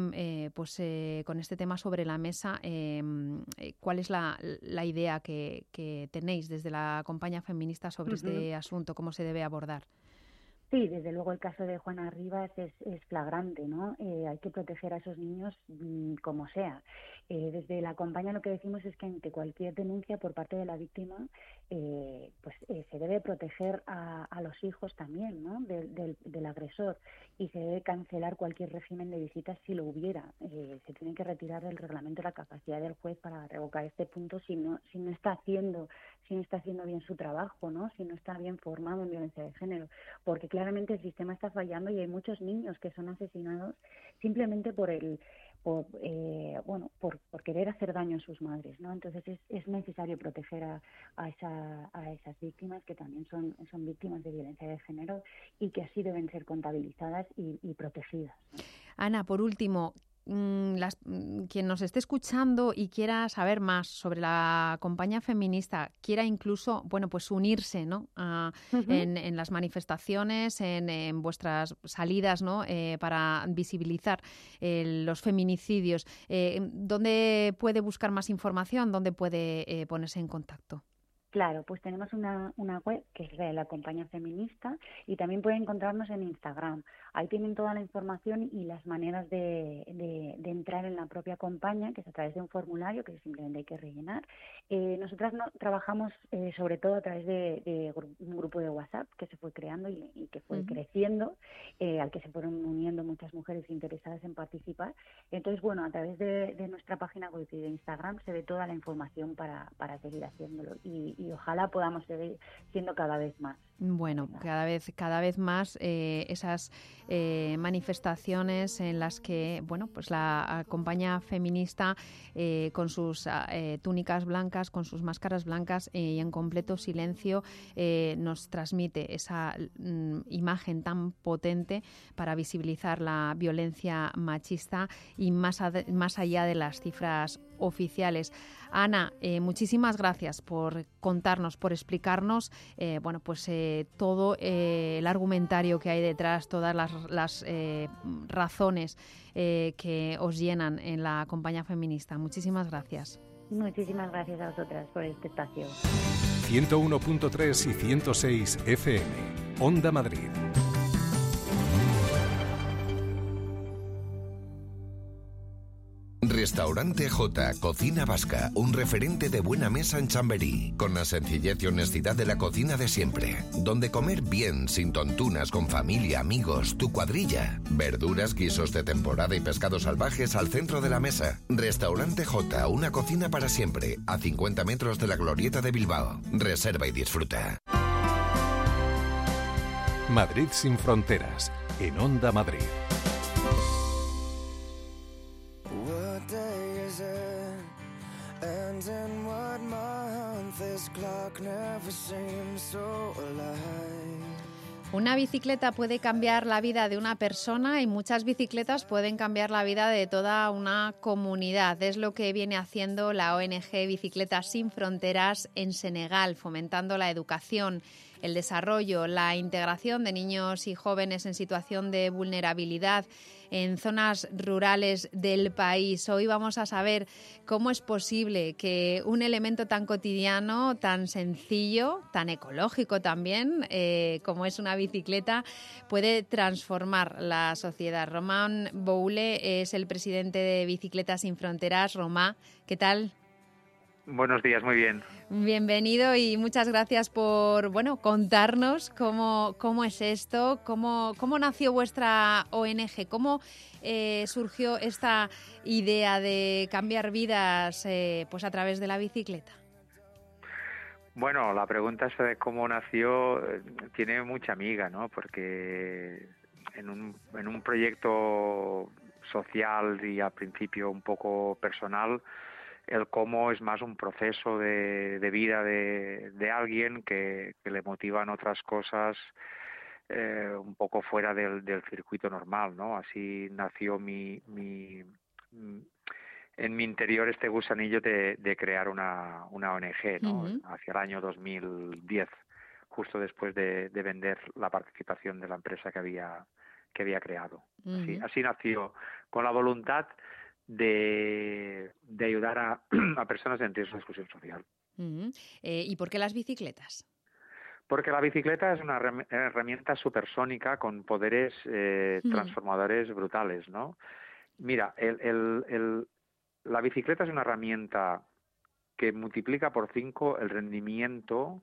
con este tema sobre la mesa. ¿Cuál es la idea que tenéis desde la Compañía Feminista sobre este asunto? ¿Cómo se debe abordar? Sí, desde luego el caso de Juana Rivas es flagrante, ¿no? Hay que proteger a esos niños como sea. Desde la compañía lo que decimos es que ante cualquier denuncia por parte de la víctima, se debe proteger a los hijos también, ¿no? Del agresor, y se debe cancelar cualquier régimen de visitas si lo hubiera. Se tiene que retirar del reglamento la capacidad del juez para revocar este punto si no está haciendo bien su trabajo, ¿no? Si no está bien formado en violencia de género, porque claramente el sistema está fallando y hay muchos niños que son asesinados simplemente por querer hacer daño a sus madres, ¿no? Entonces es necesario proteger a esas víctimas que también son víctimas de violencia de género y que así deben ser contabilizadas y protegidas, ¿no? Ana, por último, quien nos esté escuchando y quiera saber más sobre la Compañía Feminista, quiera incluso, bueno, pues unirse, ¿no? En las manifestaciones, en vuestras salidas, ¿no? Para visibilizar los feminicidios. ¿Dónde puede buscar más información? ¿Dónde puede ponerse en contacto? Claro, pues tenemos una web que es de la Compañía Feminista y también pueden encontrarnos en Instagram. Ahí tienen toda la información y las maneras de entrar en la propia compañía, que es a través de un formulario que simplemente hay que rellenar. Nosotras trabajamos sobre todo a través de un grupo de WhatsApp que se fue creando y que fue creciendo, al que se fueron uniendo muchas mujeres interesadas en participar. Entonces, bueno, a través de nuestra página web y de Instagram se ve toda la información para seguir haciéndolo y ojalá podamos seguir siendo cada vez más. Bueno, cada vez más esas manifestaciones en las que, bueno, pues la compañía feminista con sus túnicas blancas, con sus máscaras blancas y en completo silencio nos transmite esa imagen tan potente para visibilizar la violencia machista y más allá de las cifras oficiales. Ana, muchísimas gracias por contarnos, por explicarnos bueno, pues todo el argumentario que hay detrás, todas las razones que os llenan en la compañía feminista. Muchísimas gracias. Muchísimas gracias a vosotras por este espacio. 101.3 y 106 FM. Onda Madrid. Restaurante J, Cocina Vasca, un referente de buena mesa en Chamberí, con la sencillez y honestidad de la cocina de siempre, donde comer bien, sin tontunas, con familia, amigos, tu cuadrilla, verduras, guisos de temporada y pescados salvajes al centro de la mesa. Restaurante J, una cocina para siempre, a 50 metros de la Glorieta de Bilbao. Reserva y disfruta. Madrid sin fronteras, en Onda Madrid. Una bicicleta puede cambiar la vida de una persona y muchas bicicletas pueden cambiar la vida de toda una comunidad. Es lo que viene haciendo la ONG Bicicletas Sin Fronteras en Senegal, fomentando la educación, el desarrollo, la integración de niños y jóvenes en situación de vulnerabilidad en zonas rurales del país. Hoy vamos a saber cómo es posible que un elemento tan cotidiano, tan sencillo, tan ecológico también, como es una bicicleta, puede transformar la sociedad. Román Boule es el presidente de Bicicletas Sin Fronteras. Román, ¿qué tal? Buenos días, muy bien. Bienvenido y muchas gracias por contarnos cómo es esto, cómo nació vuestra ONG, cómo surgió esta idea de cambiar vidas pues a través de la bicicleta. Bueno, la pregunta esa de cómo nació tiene mucha miga, ¿no? Porque en un proyecto social y al principio un poco personal, el cómo es más un proceso de vida de alguien que le motivan otras cosas un poco fuera del circuito normal, ¿no? Así nació en mi interior este gusanillo de crear una ONG, ¿no? Uh-huh. Hacia el año 2010, justo después de vender la participación de la empresa que había creado. Uh-huh. Así nació, con la voluntad de ayudar a personas en riesgo de exclusión social. Uh-huh. ¿Y por qué las bicicletas? Porque la bicicleta es una herramienta supersónica con poderes transformadores brutales, ¿no? Mira, la bicicleta es una herramienta que multiplica por 5 el rendimiento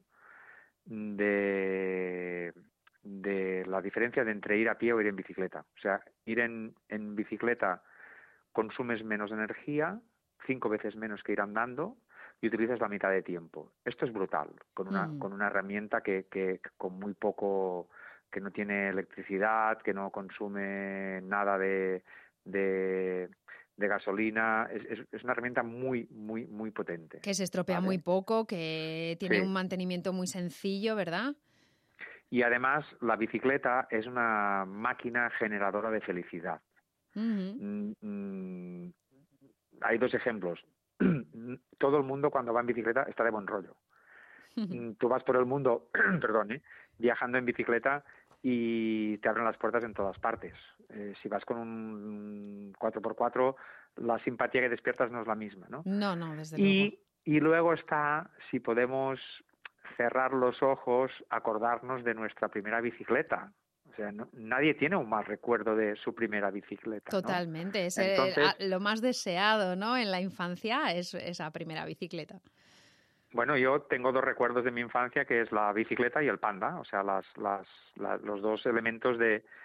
de la diferencia entre ir a pie o ir en bicicleta. O sea, ir en bicicleta consumes menos energía, 5 veces menos que ir andando, y utilizas la mitad de tiempo. Esto es brutal, con una herramienta que con muy poco, que no tiene electricidad, que no consume nada de gasolina. Es una herramienta muy, muy, muy potente. Que se estropea, ¿vale? Muy poco, que tiene un mantenimiento muy sencillo, ¿verdad? Y además la bicicleta es una máquina generadora de felicidad. Uh-huh. Hay 2 ejemplos. Todo el mundo cuando va en bicicleta está de buen rollo. Uh-huh. Tú vas por el mundo, viajando en bicicleta y te abren las puertas en todas partes. Si vas con un 4x4, la simpatía que despiertas no es la misma, ¿no? No, desde luego. Y luego está, si podemos cerrar los ojos, acordarnos de nuestra primera bicicleta. O sea, nadie tiene un mal recuerdo de su primera bicicleta. Totalmente, ¿no? Es lo más deseado, ¿no? En la infancia es esa primera bicicleta. Bueno, yo tengo 2 recuerdos de mi infancia, que es la bicicleta y el panda, o sea, los 2 elementos de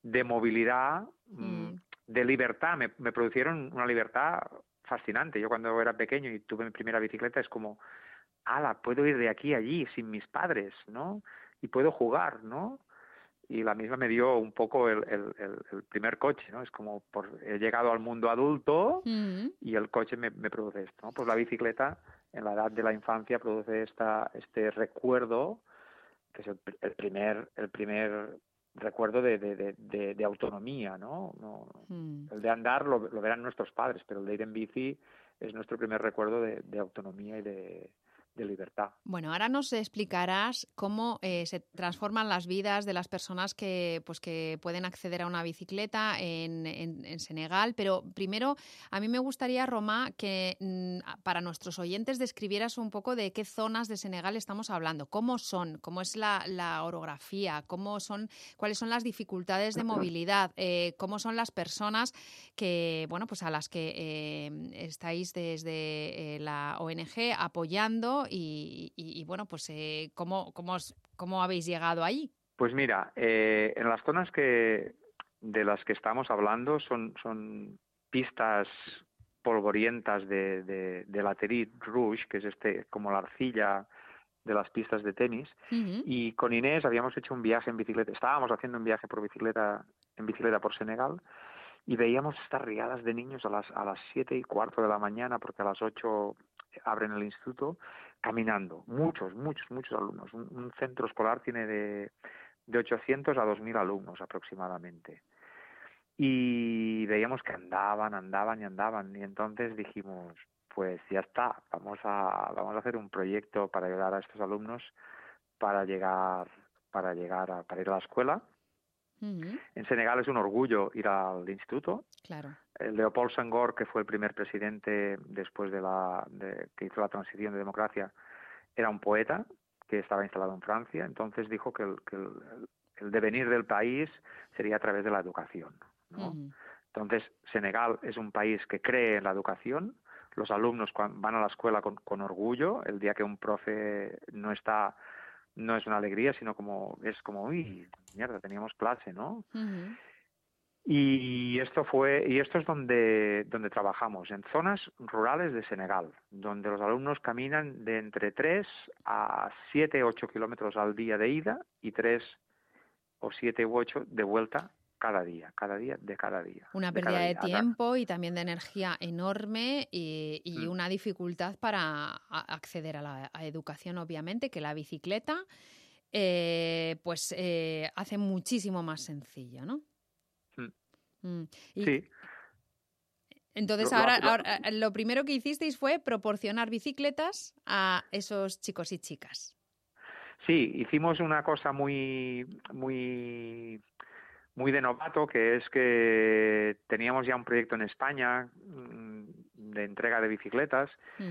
de movilidad, de libertad. Me producieron una libertad fascinante. Yo cuando era pequeño y tuve mi primera bicicleta es como, ala, puedo ir de aquí a allí sin mis padres, ¿no? Y puedo jugar, ¿no? Y la misma me dio un poco el primer coche, ¿no? Es como, he llegado al mundo adulto y el coche me produce esto, ¿no? Pues la bicicleta en la edad de la infancia produce este recuerdo, que es el primer recuerdo de autonomía, ¿no? El de andar lo verán nuestros padres, pero el de ir en bici es nuestro primer recuerdo de autonomía y de libertad. Bueno, ahora nos explicarás cómo se transforman las vidas de las personas que pueden acceder a una bicicleta en Senegal, pero primero a mí me gustaría, Romà, que para nuestros oyentes describieras un poco de qué zonas de Senegal estamos hablando, cómo es la orografía, cuáles son las dificultades de movilidad, cómo son las personas que, bueno, pues a las que estáis desde la ONG apoyando. Y bueno, pues ¿cómo habéis llegado ahí? Pues mira, en las zonas de las que estamos hablando son pistas polvorientas de laterit rouge, que es como la arcilla de las pistas de tenis, y con Inés habíamos hecho un viaje en bicicleta, estábamos haciendo un viaje en bicicleta por Senegal, y veíamos estas riadas de niños a las 7:15 de la mañana, porque a las 8 abren el instituto, caminando, muchos alumnos. Un centro escolar tiene de 800 a 2.000 alumnos aproximadamente. Y veíamos que andaban, y entonces dijimos, pues ya está, vamos a hacer un proyecto para ayudar a estos alumnos para ir a la escuela. En Senegal es un orgullo ir al instituto. Claro. Leopold Senghor, que fue el primer presidente después que hizo la transición de democracia, era un poeta que estaba instalado en Francia. Entonces dijo que el devenir del país sería a través de la educación, ¿no? Entonces Senegal es un país que cree en la educación. Los alumnos van a la escuela con orgullo. El día que un profe no está, no es una alegría, sino es como, uy, mierda, teníamos clase, ¿no? Y esto es donde trabajamos, en zonas rurales de Senegal, donde los alumnos caminan de entre 3 a 7, 8 kilómetros al día de ida y 3 o 7 u 8 de vuelta cada día. Una pérdida de tiempo y también de energía enorme y una dificultad para acceder a la educación, obviamente, que la bicicleta hace muchísimo más sencillo, ¿no? Sí. Entonces, ahora lo primero que hicisteis fue proporcionar bicicletas a esos chicos y chicas. Sí, hicimos una cosa muy de novato, que es que teníamos ya un proyecto en España de entrega de bicicletas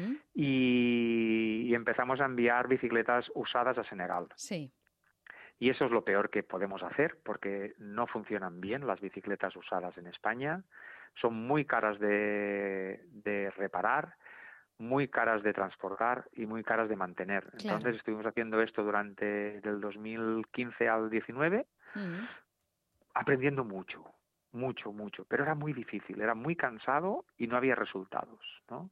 y empezamos a enviar bicicletas usadas a Senegal. Sí. Y eso es lo peor que podemos hacer, porque no funcionan bien las bicicletas usadas en España, son muy caras de reparar, muy caras de transportar y muy caras de mantener. Claro. Entonces estuvimos haciendo esto durante del 2015 al 19, aprendiendo mucho, pero era muy difícil, era muy cansado y no había resultados, ¿no?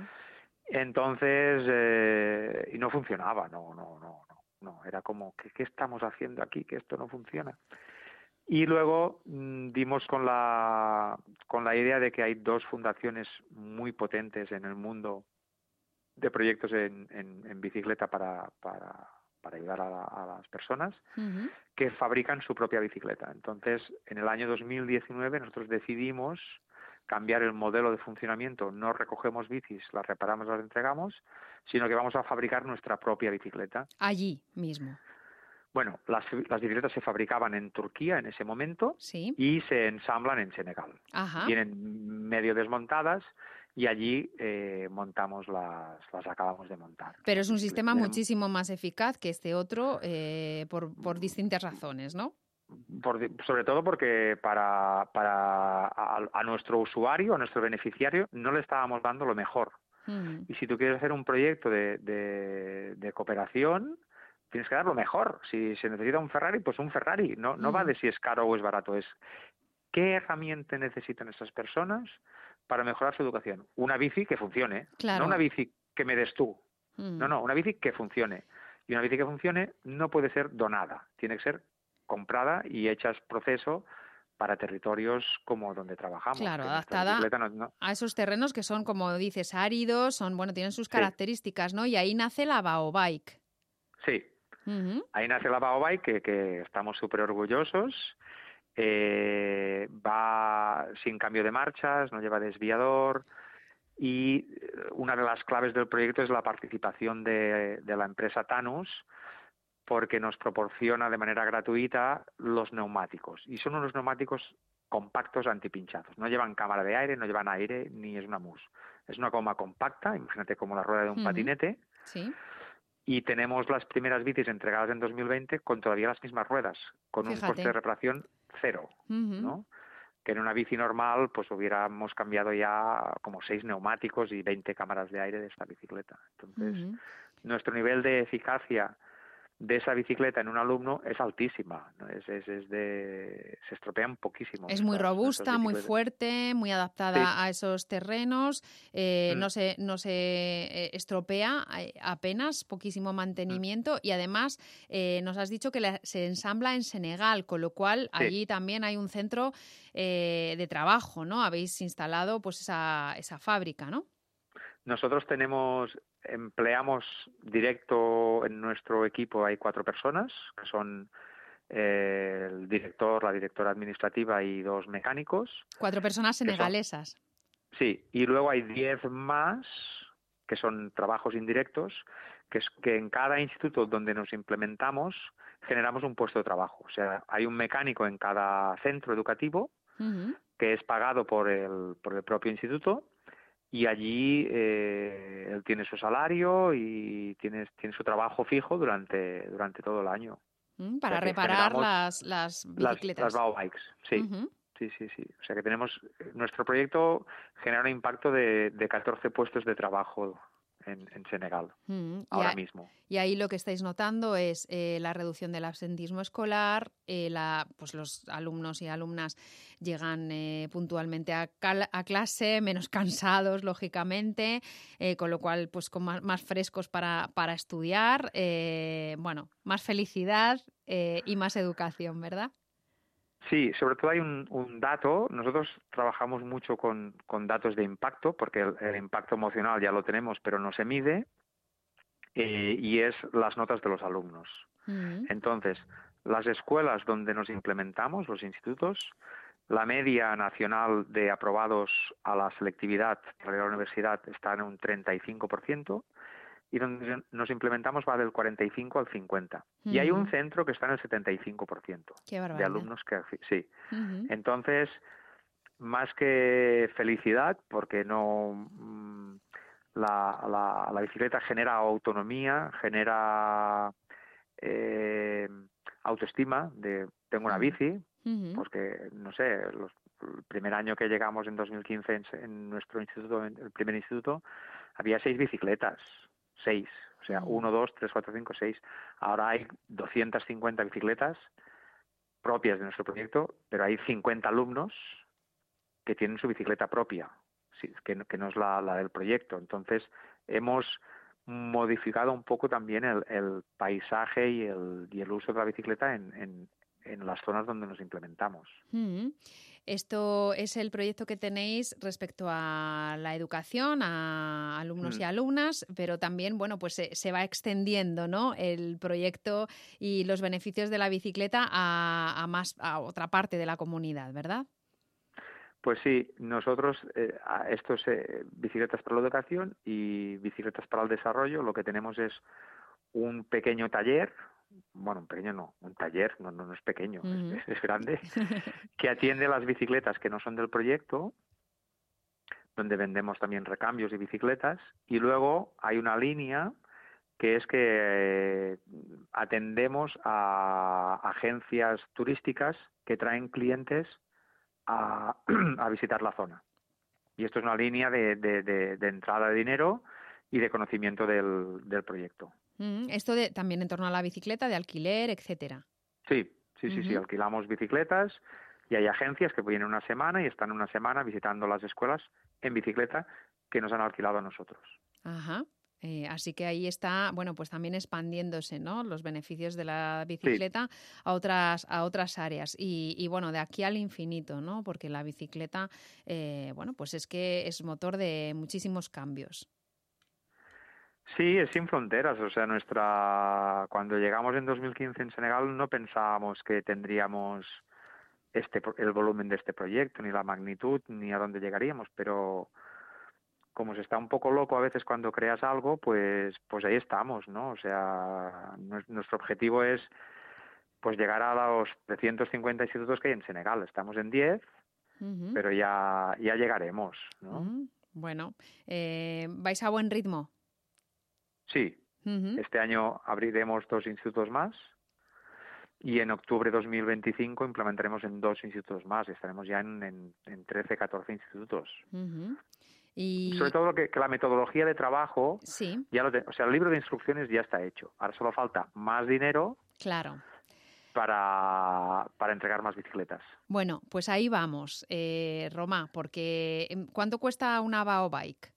Entonces, y no funcionaba, no, era como, ¿qué estamos haciendo aquí? Que esto no funciona. Y luego dimos con la idea de que hay dos fundaciones muy potentes en el mundo de proyectos en bicicleta para ayudar a las personas que fabrican su propia bicicleta. Entonces, en el año 2019 nosotros decidimos cambiar el modelo de funcionamiento. No recogemos bicis, las reparamos, las entregamos, sino que vamos a fabricar nuestra propia bicicleta. Allí mismo. Bueno, las bicicletas se fabricaban en Turquía en ese momento, ¿sí?, y se ensamblan en Senegal. Ajá. Vienen medio desmontadas y allí las acabamos de montar. Pero es un sistema muchísimo más eficaz que este otro por distintas razones, ¿no? Sobre todo porque a nuestro usuario, a nuestro beneficiario, no le estábamos dando lo mejor. Y si tú quieres hacer un proyecto de cooperación, tienes que dar lo mejor. Si se necesita un Ferrari, pues un Ferrari. No va de si es caro o es barato, es qué herramienta necesitan esas personas para mejorar su educación. Una bici que funcione, Claro. no una bici que me des tú. No, una bici que funcione. Y una bici que funcione no puede ser donada, tiene que ser comprada y hecha proceso para territorios como donde trabajamos. Claro, que nuestra adaptada bicicleta a esos terrenos que son, como dices, áridos, tienen sus Sí. características, ¿no? Y ahí nace la Baobike. Sí, Ujú. ahí nace la Baobike, que estamos súper orgullosos. Va sin cambio de marchas, no lleva desviador, y una de las claves del proyecto es la participación de la empresa Tanus, porque nos proporciona de manera gratuita los neumáticos, y son unos neumáticos compactos antipinchazos. No llevan cámara de aire, no llevan aire, ni es una mousse. Es una goma compacta, imagínate como la rueda de un patinete, Sí. y tenemos las primeras bicis entregadas en 2020 con todavía las mismas ruedas, con un coste de reparación cero, ¿no? Que en una bici normal pues hubiéramos cambiado ya como 6 neumáticos y 20 cámaras de aire de esta bicicleta. Entonces, nuestro nivel de eficacia de esa bicicleta en un alumno es altísima, ¿no? Se estropean poquísimo. Es muy robusta, muy bicicletas. fuerte, muy adaptada a esos terrenos, no se estropea apenas, poquísimo mantenimiento y además nos has dicho que se ensambla en Senegal, con lo cual allí también hay un centro de trabajo, ¿no? Habéis instalado pues esa fábrica, ¿no? Nosotros empleamos directo en nuestro equipo, hay 4 personas, que son el director, la directora administrativa y 2 mecánicos. 4 personas senegalesas. Sí, y luego hay 10 más, que son trabajos indirectos, que en cada instituto donde nos implementamos generamos un puesto de trabajo. O sea, hay un mecánico en cada centro educativo que es pagado por el propio instituto, y allí él tiene su salario y tiene su trabajo fijo durante todo el año. Para reparar las bicicletas. Las Baobikes, sí. Sí. O sea que nuestro proyecto genera un impacto de 14 puestos de trabajo en Senegal ahora mismo. Y ahí lo que estáis notando es la reducción del absentismo escolar, pues los alumnos y alumnas llegan puntualmente a clase, menos cansados, lógicamente, con lo cual pues con más frescos para estudiar, más felicidad y más educación, ¿verdad? Sí, sobre todo hay un dato. Nosotros trabajamos mucho con datos de impacto, porque el impacto emocional ya lo tenemos, pero no se mide, y es las notas de los alumnos. Entonces, las escuelas donde nos implementamos, los institutos, la media nacional de aprobados a la selectividad para la universidad está en un 35%, y donde nos implementamos va del 45 al 50. Y hay un centro que está en el 75% de alumnos que sí. Entonces, más que felicidad, porque la bicicleta genera autonomía, genera autoestima de tengo una bici, porque no sé, el primer año que llegamos en 2015 en nuestro instituto, en el primer instituto, había 6 bicicletas. 6, o sea, 1, 2, 3, 4, 5, 6. Ahora hay 250 bicicletas propias de nuestro proyecto, pero hay 50 alumnos que tienen su bicicleta propia, que no es la del proyecto. Entonces, hemos modificado un poco también el paisaje y el uso de la bicicleta en las zonas donde nos implementamos. Esto es el proyecto que tenéis respecto a la educación, a alumnos y alumnas, pero también, pues se va extendiendo, ¿no?, el proyecto y los beneficios de la bicicleta a otra parte de la comunidad, ¿verdad? Pues sí, nosotros, estos bicicletas para la educación y bicicletas para el desarrollo, lo que tenemos es un pequeño taller. Bueno, un pequeño no, un taller, no es pequeño, es grande, que atiende las bicicletas que no son del proyecto, donde vendemos también recambios y bicicletas, y luego hay una línea que es que atendemos a agencias turísticas que traen clientes a visitar la zona. Y esto es una línea de entrada de dinero y de conocimiento del proyecto. Esto también en torno a la bicicleta, de alquiler, etcétera. Sí, alquilamos bicicletas y hay agencias que vienen una semana y están una semana visitando las escuelas en bicicleta que nos han alquilado a nosotros. Ajá. Así que ahí está, bueno, pues también expandiéndose, ¿no?, los beneficios de la bicicleta a otras áreas. Y bueno, de aquí al infinito, ¿no? Porque la bicicleta, bueno, pues es que es motor de muchísimos cambios. Sí, es sin fronteras. O sea, cuando llegamos en 2015 en Senegal no pensábamos que tendríamos el volumen de este proyecto, ni la magnitud, ni a dónde llegaríamos, pero como se está un poco loco a veces cuando creas algo, pues ahí estamos, ¿no? O sea, nuestro objetivo es pues llegar a los 350 institutos que hay en Senegal. Estamos en 10, pero ya llegaremos, ¿no? Bueno, ¿vais a buen ritmo? Sí. Este año abriremos 2 institutos más y en octubre de 2025 implementaremos en 2 institutos más. Estaremos ya en 13, 14 institutos. Y sobre todo que la metodología de trabajo, ya o sea, el libro de instrucciones ya está hecho. Ahora solo falta más dinero. Claro. Para entregar más bicicletas. Bueno, pues ahí vamos, Roma, porque ¿cuánto cuesta una Bao Bike?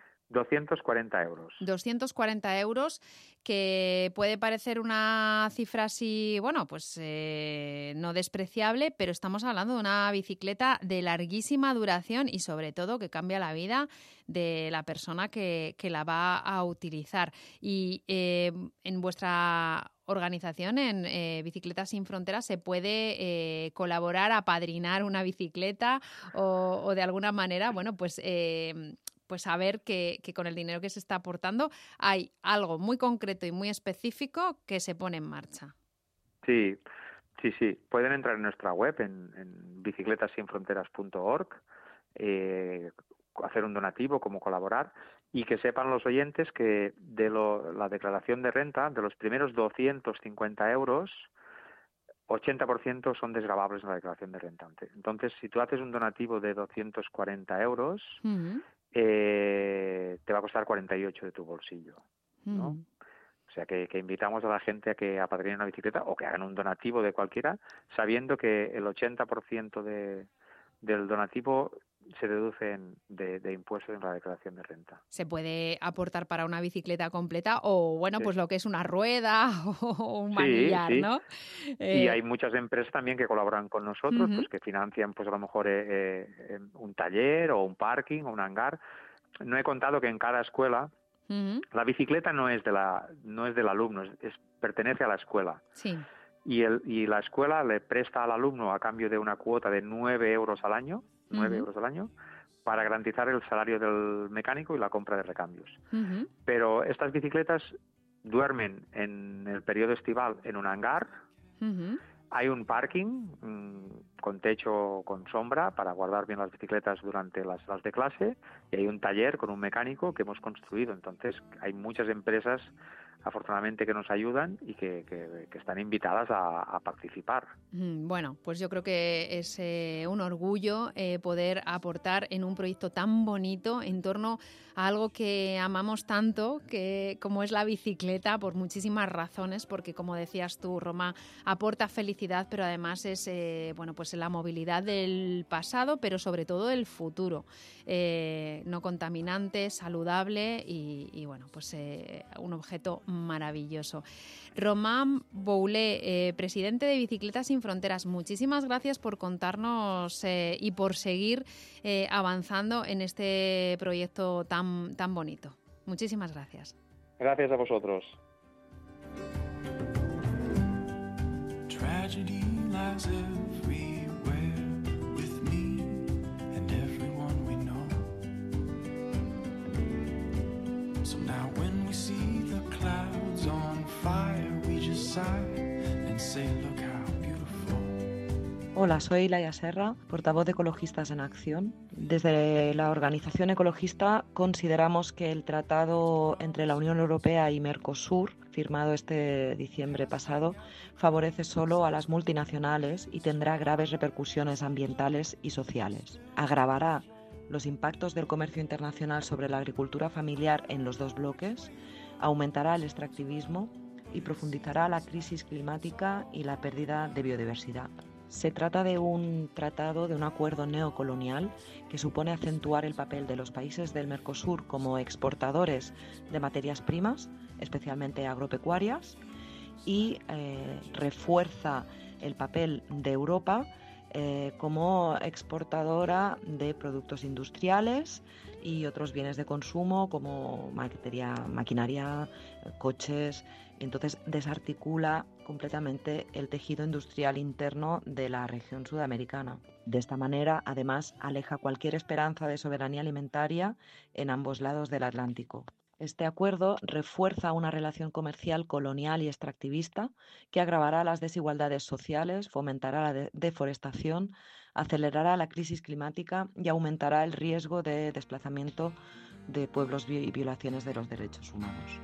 240 euros. 240 euros, que puede parecer una cifra así, bueno, pues no despreciable, pero estamos hablando de una bicicleta de larguísima duración y sobre todo que cambia la vida de la persona que la va a utilizar. Y en vuestra organización, en Bicicletas Sin Fronteras, se puede colaborar, apadrinar una bicicleta o de alguna manera, bueno, pues saber que con el dinero que se está aportando hay algo muy concreto y muy específico que se pone en marcha. Sí. Pueden entrar en nuestra web, en bicicletasinfronteras.org, hacer un donativo, cómo colaborar, y que sepan los oyentes que de la declaración de renta, de los primeros 250 euros, 80% son desgravables en la declaración de renta. Entonces, si tú haces un donativo de 240 euros, te va a costar 48 de tu bolsillo, ¿no? O sea, que invitamos a la gente a que apadrinen una bicicleta o que hagan un donativo de cualquiera, sabiendo que el 80% del donativo se deduce de impuestos en la declaración de renta. Se puede aportar para una bicicleta completa o, bueno, pues lo que es una rueda o un manillar, ¿no? Y hay muchas empresas también que colaboran con nosotros, pues que financian, pues a lo mejor un taller o un parking o un hangar. No he contado que en cada escuela la bicicleta no es del alumno, pertenece a la escuela. Sí. Y la escuela le presta al alumno a cambio de una cuota de 9 euros al año, 9 euros al año, para garantizar el salario del mecánico y la compra de recambios. Pero estas bicicletas duermen en el periodo estival en un hangar. Hay un parking con techo con sombra para guardar bien las bicicletas durante las horas de clase y hay un taller con un mecánico que hemos construido. Entonces hay muchas empresas, afortunadamente, que nos ayudan y que están invitadas a participar. Bueno, pues yo creo que es un orgullo poder aportar en un proyecto tan bonito en torno a algo que amamos tanto, como es la bicicleta, por muchísimas razones, porque como decías tú, Roma, aporta felicidad, pero además es bueno, pues la movilidad del pasado, pero sobre todo del futuro, no contaminante, saludable y bueno, pues un objeto maravilloso. Román Boulet, presidente de Bicicletas Sin Fronteras, muchísimas gracias por contarnos y por seguir avanzando en este proyecto tan bonito. Muchísimas gracias. Gracias a vosotros. Tragedy lies everywhere with me and everyone we know. So now when we see the clouds on fire, we just sigh and say, look how beautiful. Hola, soy Laia Serra, portavoz de Ecologistas en Acción. Desde la organización ecologista consideramos que el tratado entre la Unión Europea y Mercosur, firmado este diciembre pasado, favorece solo a las multinacionales y tendrá graves repercusiones ambientales y sociales. Agravará los impactos del comercio internacional sobre la agricultura familiar en los dos bloques, aumentará el extractivismo y profundizará la crisis climática y la pérdida de biodiversidad. Se trata de un tratado, de un acuerdo neocolonial que supone acentuar el papel de los países del Mercosur como exportadores de materias primas, especialmente agropecuarias, y refuerza el papel de Europa como exportadora de productos industriales y otros bienes de consumo como maquinaria, coches. Entonces desarticula completamente el tejido industrial interno de la región sudamericana. De esta manera, además, aleja cualquier esperanza de soberanía alimentaria en ambos lados del Atlántico. Este acuerdo refuerza una relación comercial colonial y extractivista que agravará las desigualdades sociales, fomentará la deforestación, acelerará la crisis climática y aumentará el riesgo de desplazamiento de pueblos y violaciones de los derechos humanos.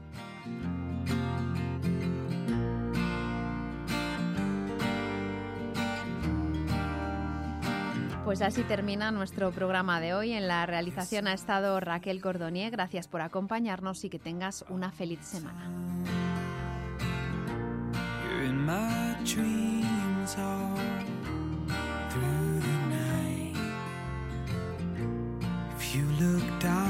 Pues así termina nuestro programa de hoy. En la realización ha estado Raquel Cordonier. Gracias por acompañarnos y que tengas una feliz semana. You're in my dreams all through the night. If you look down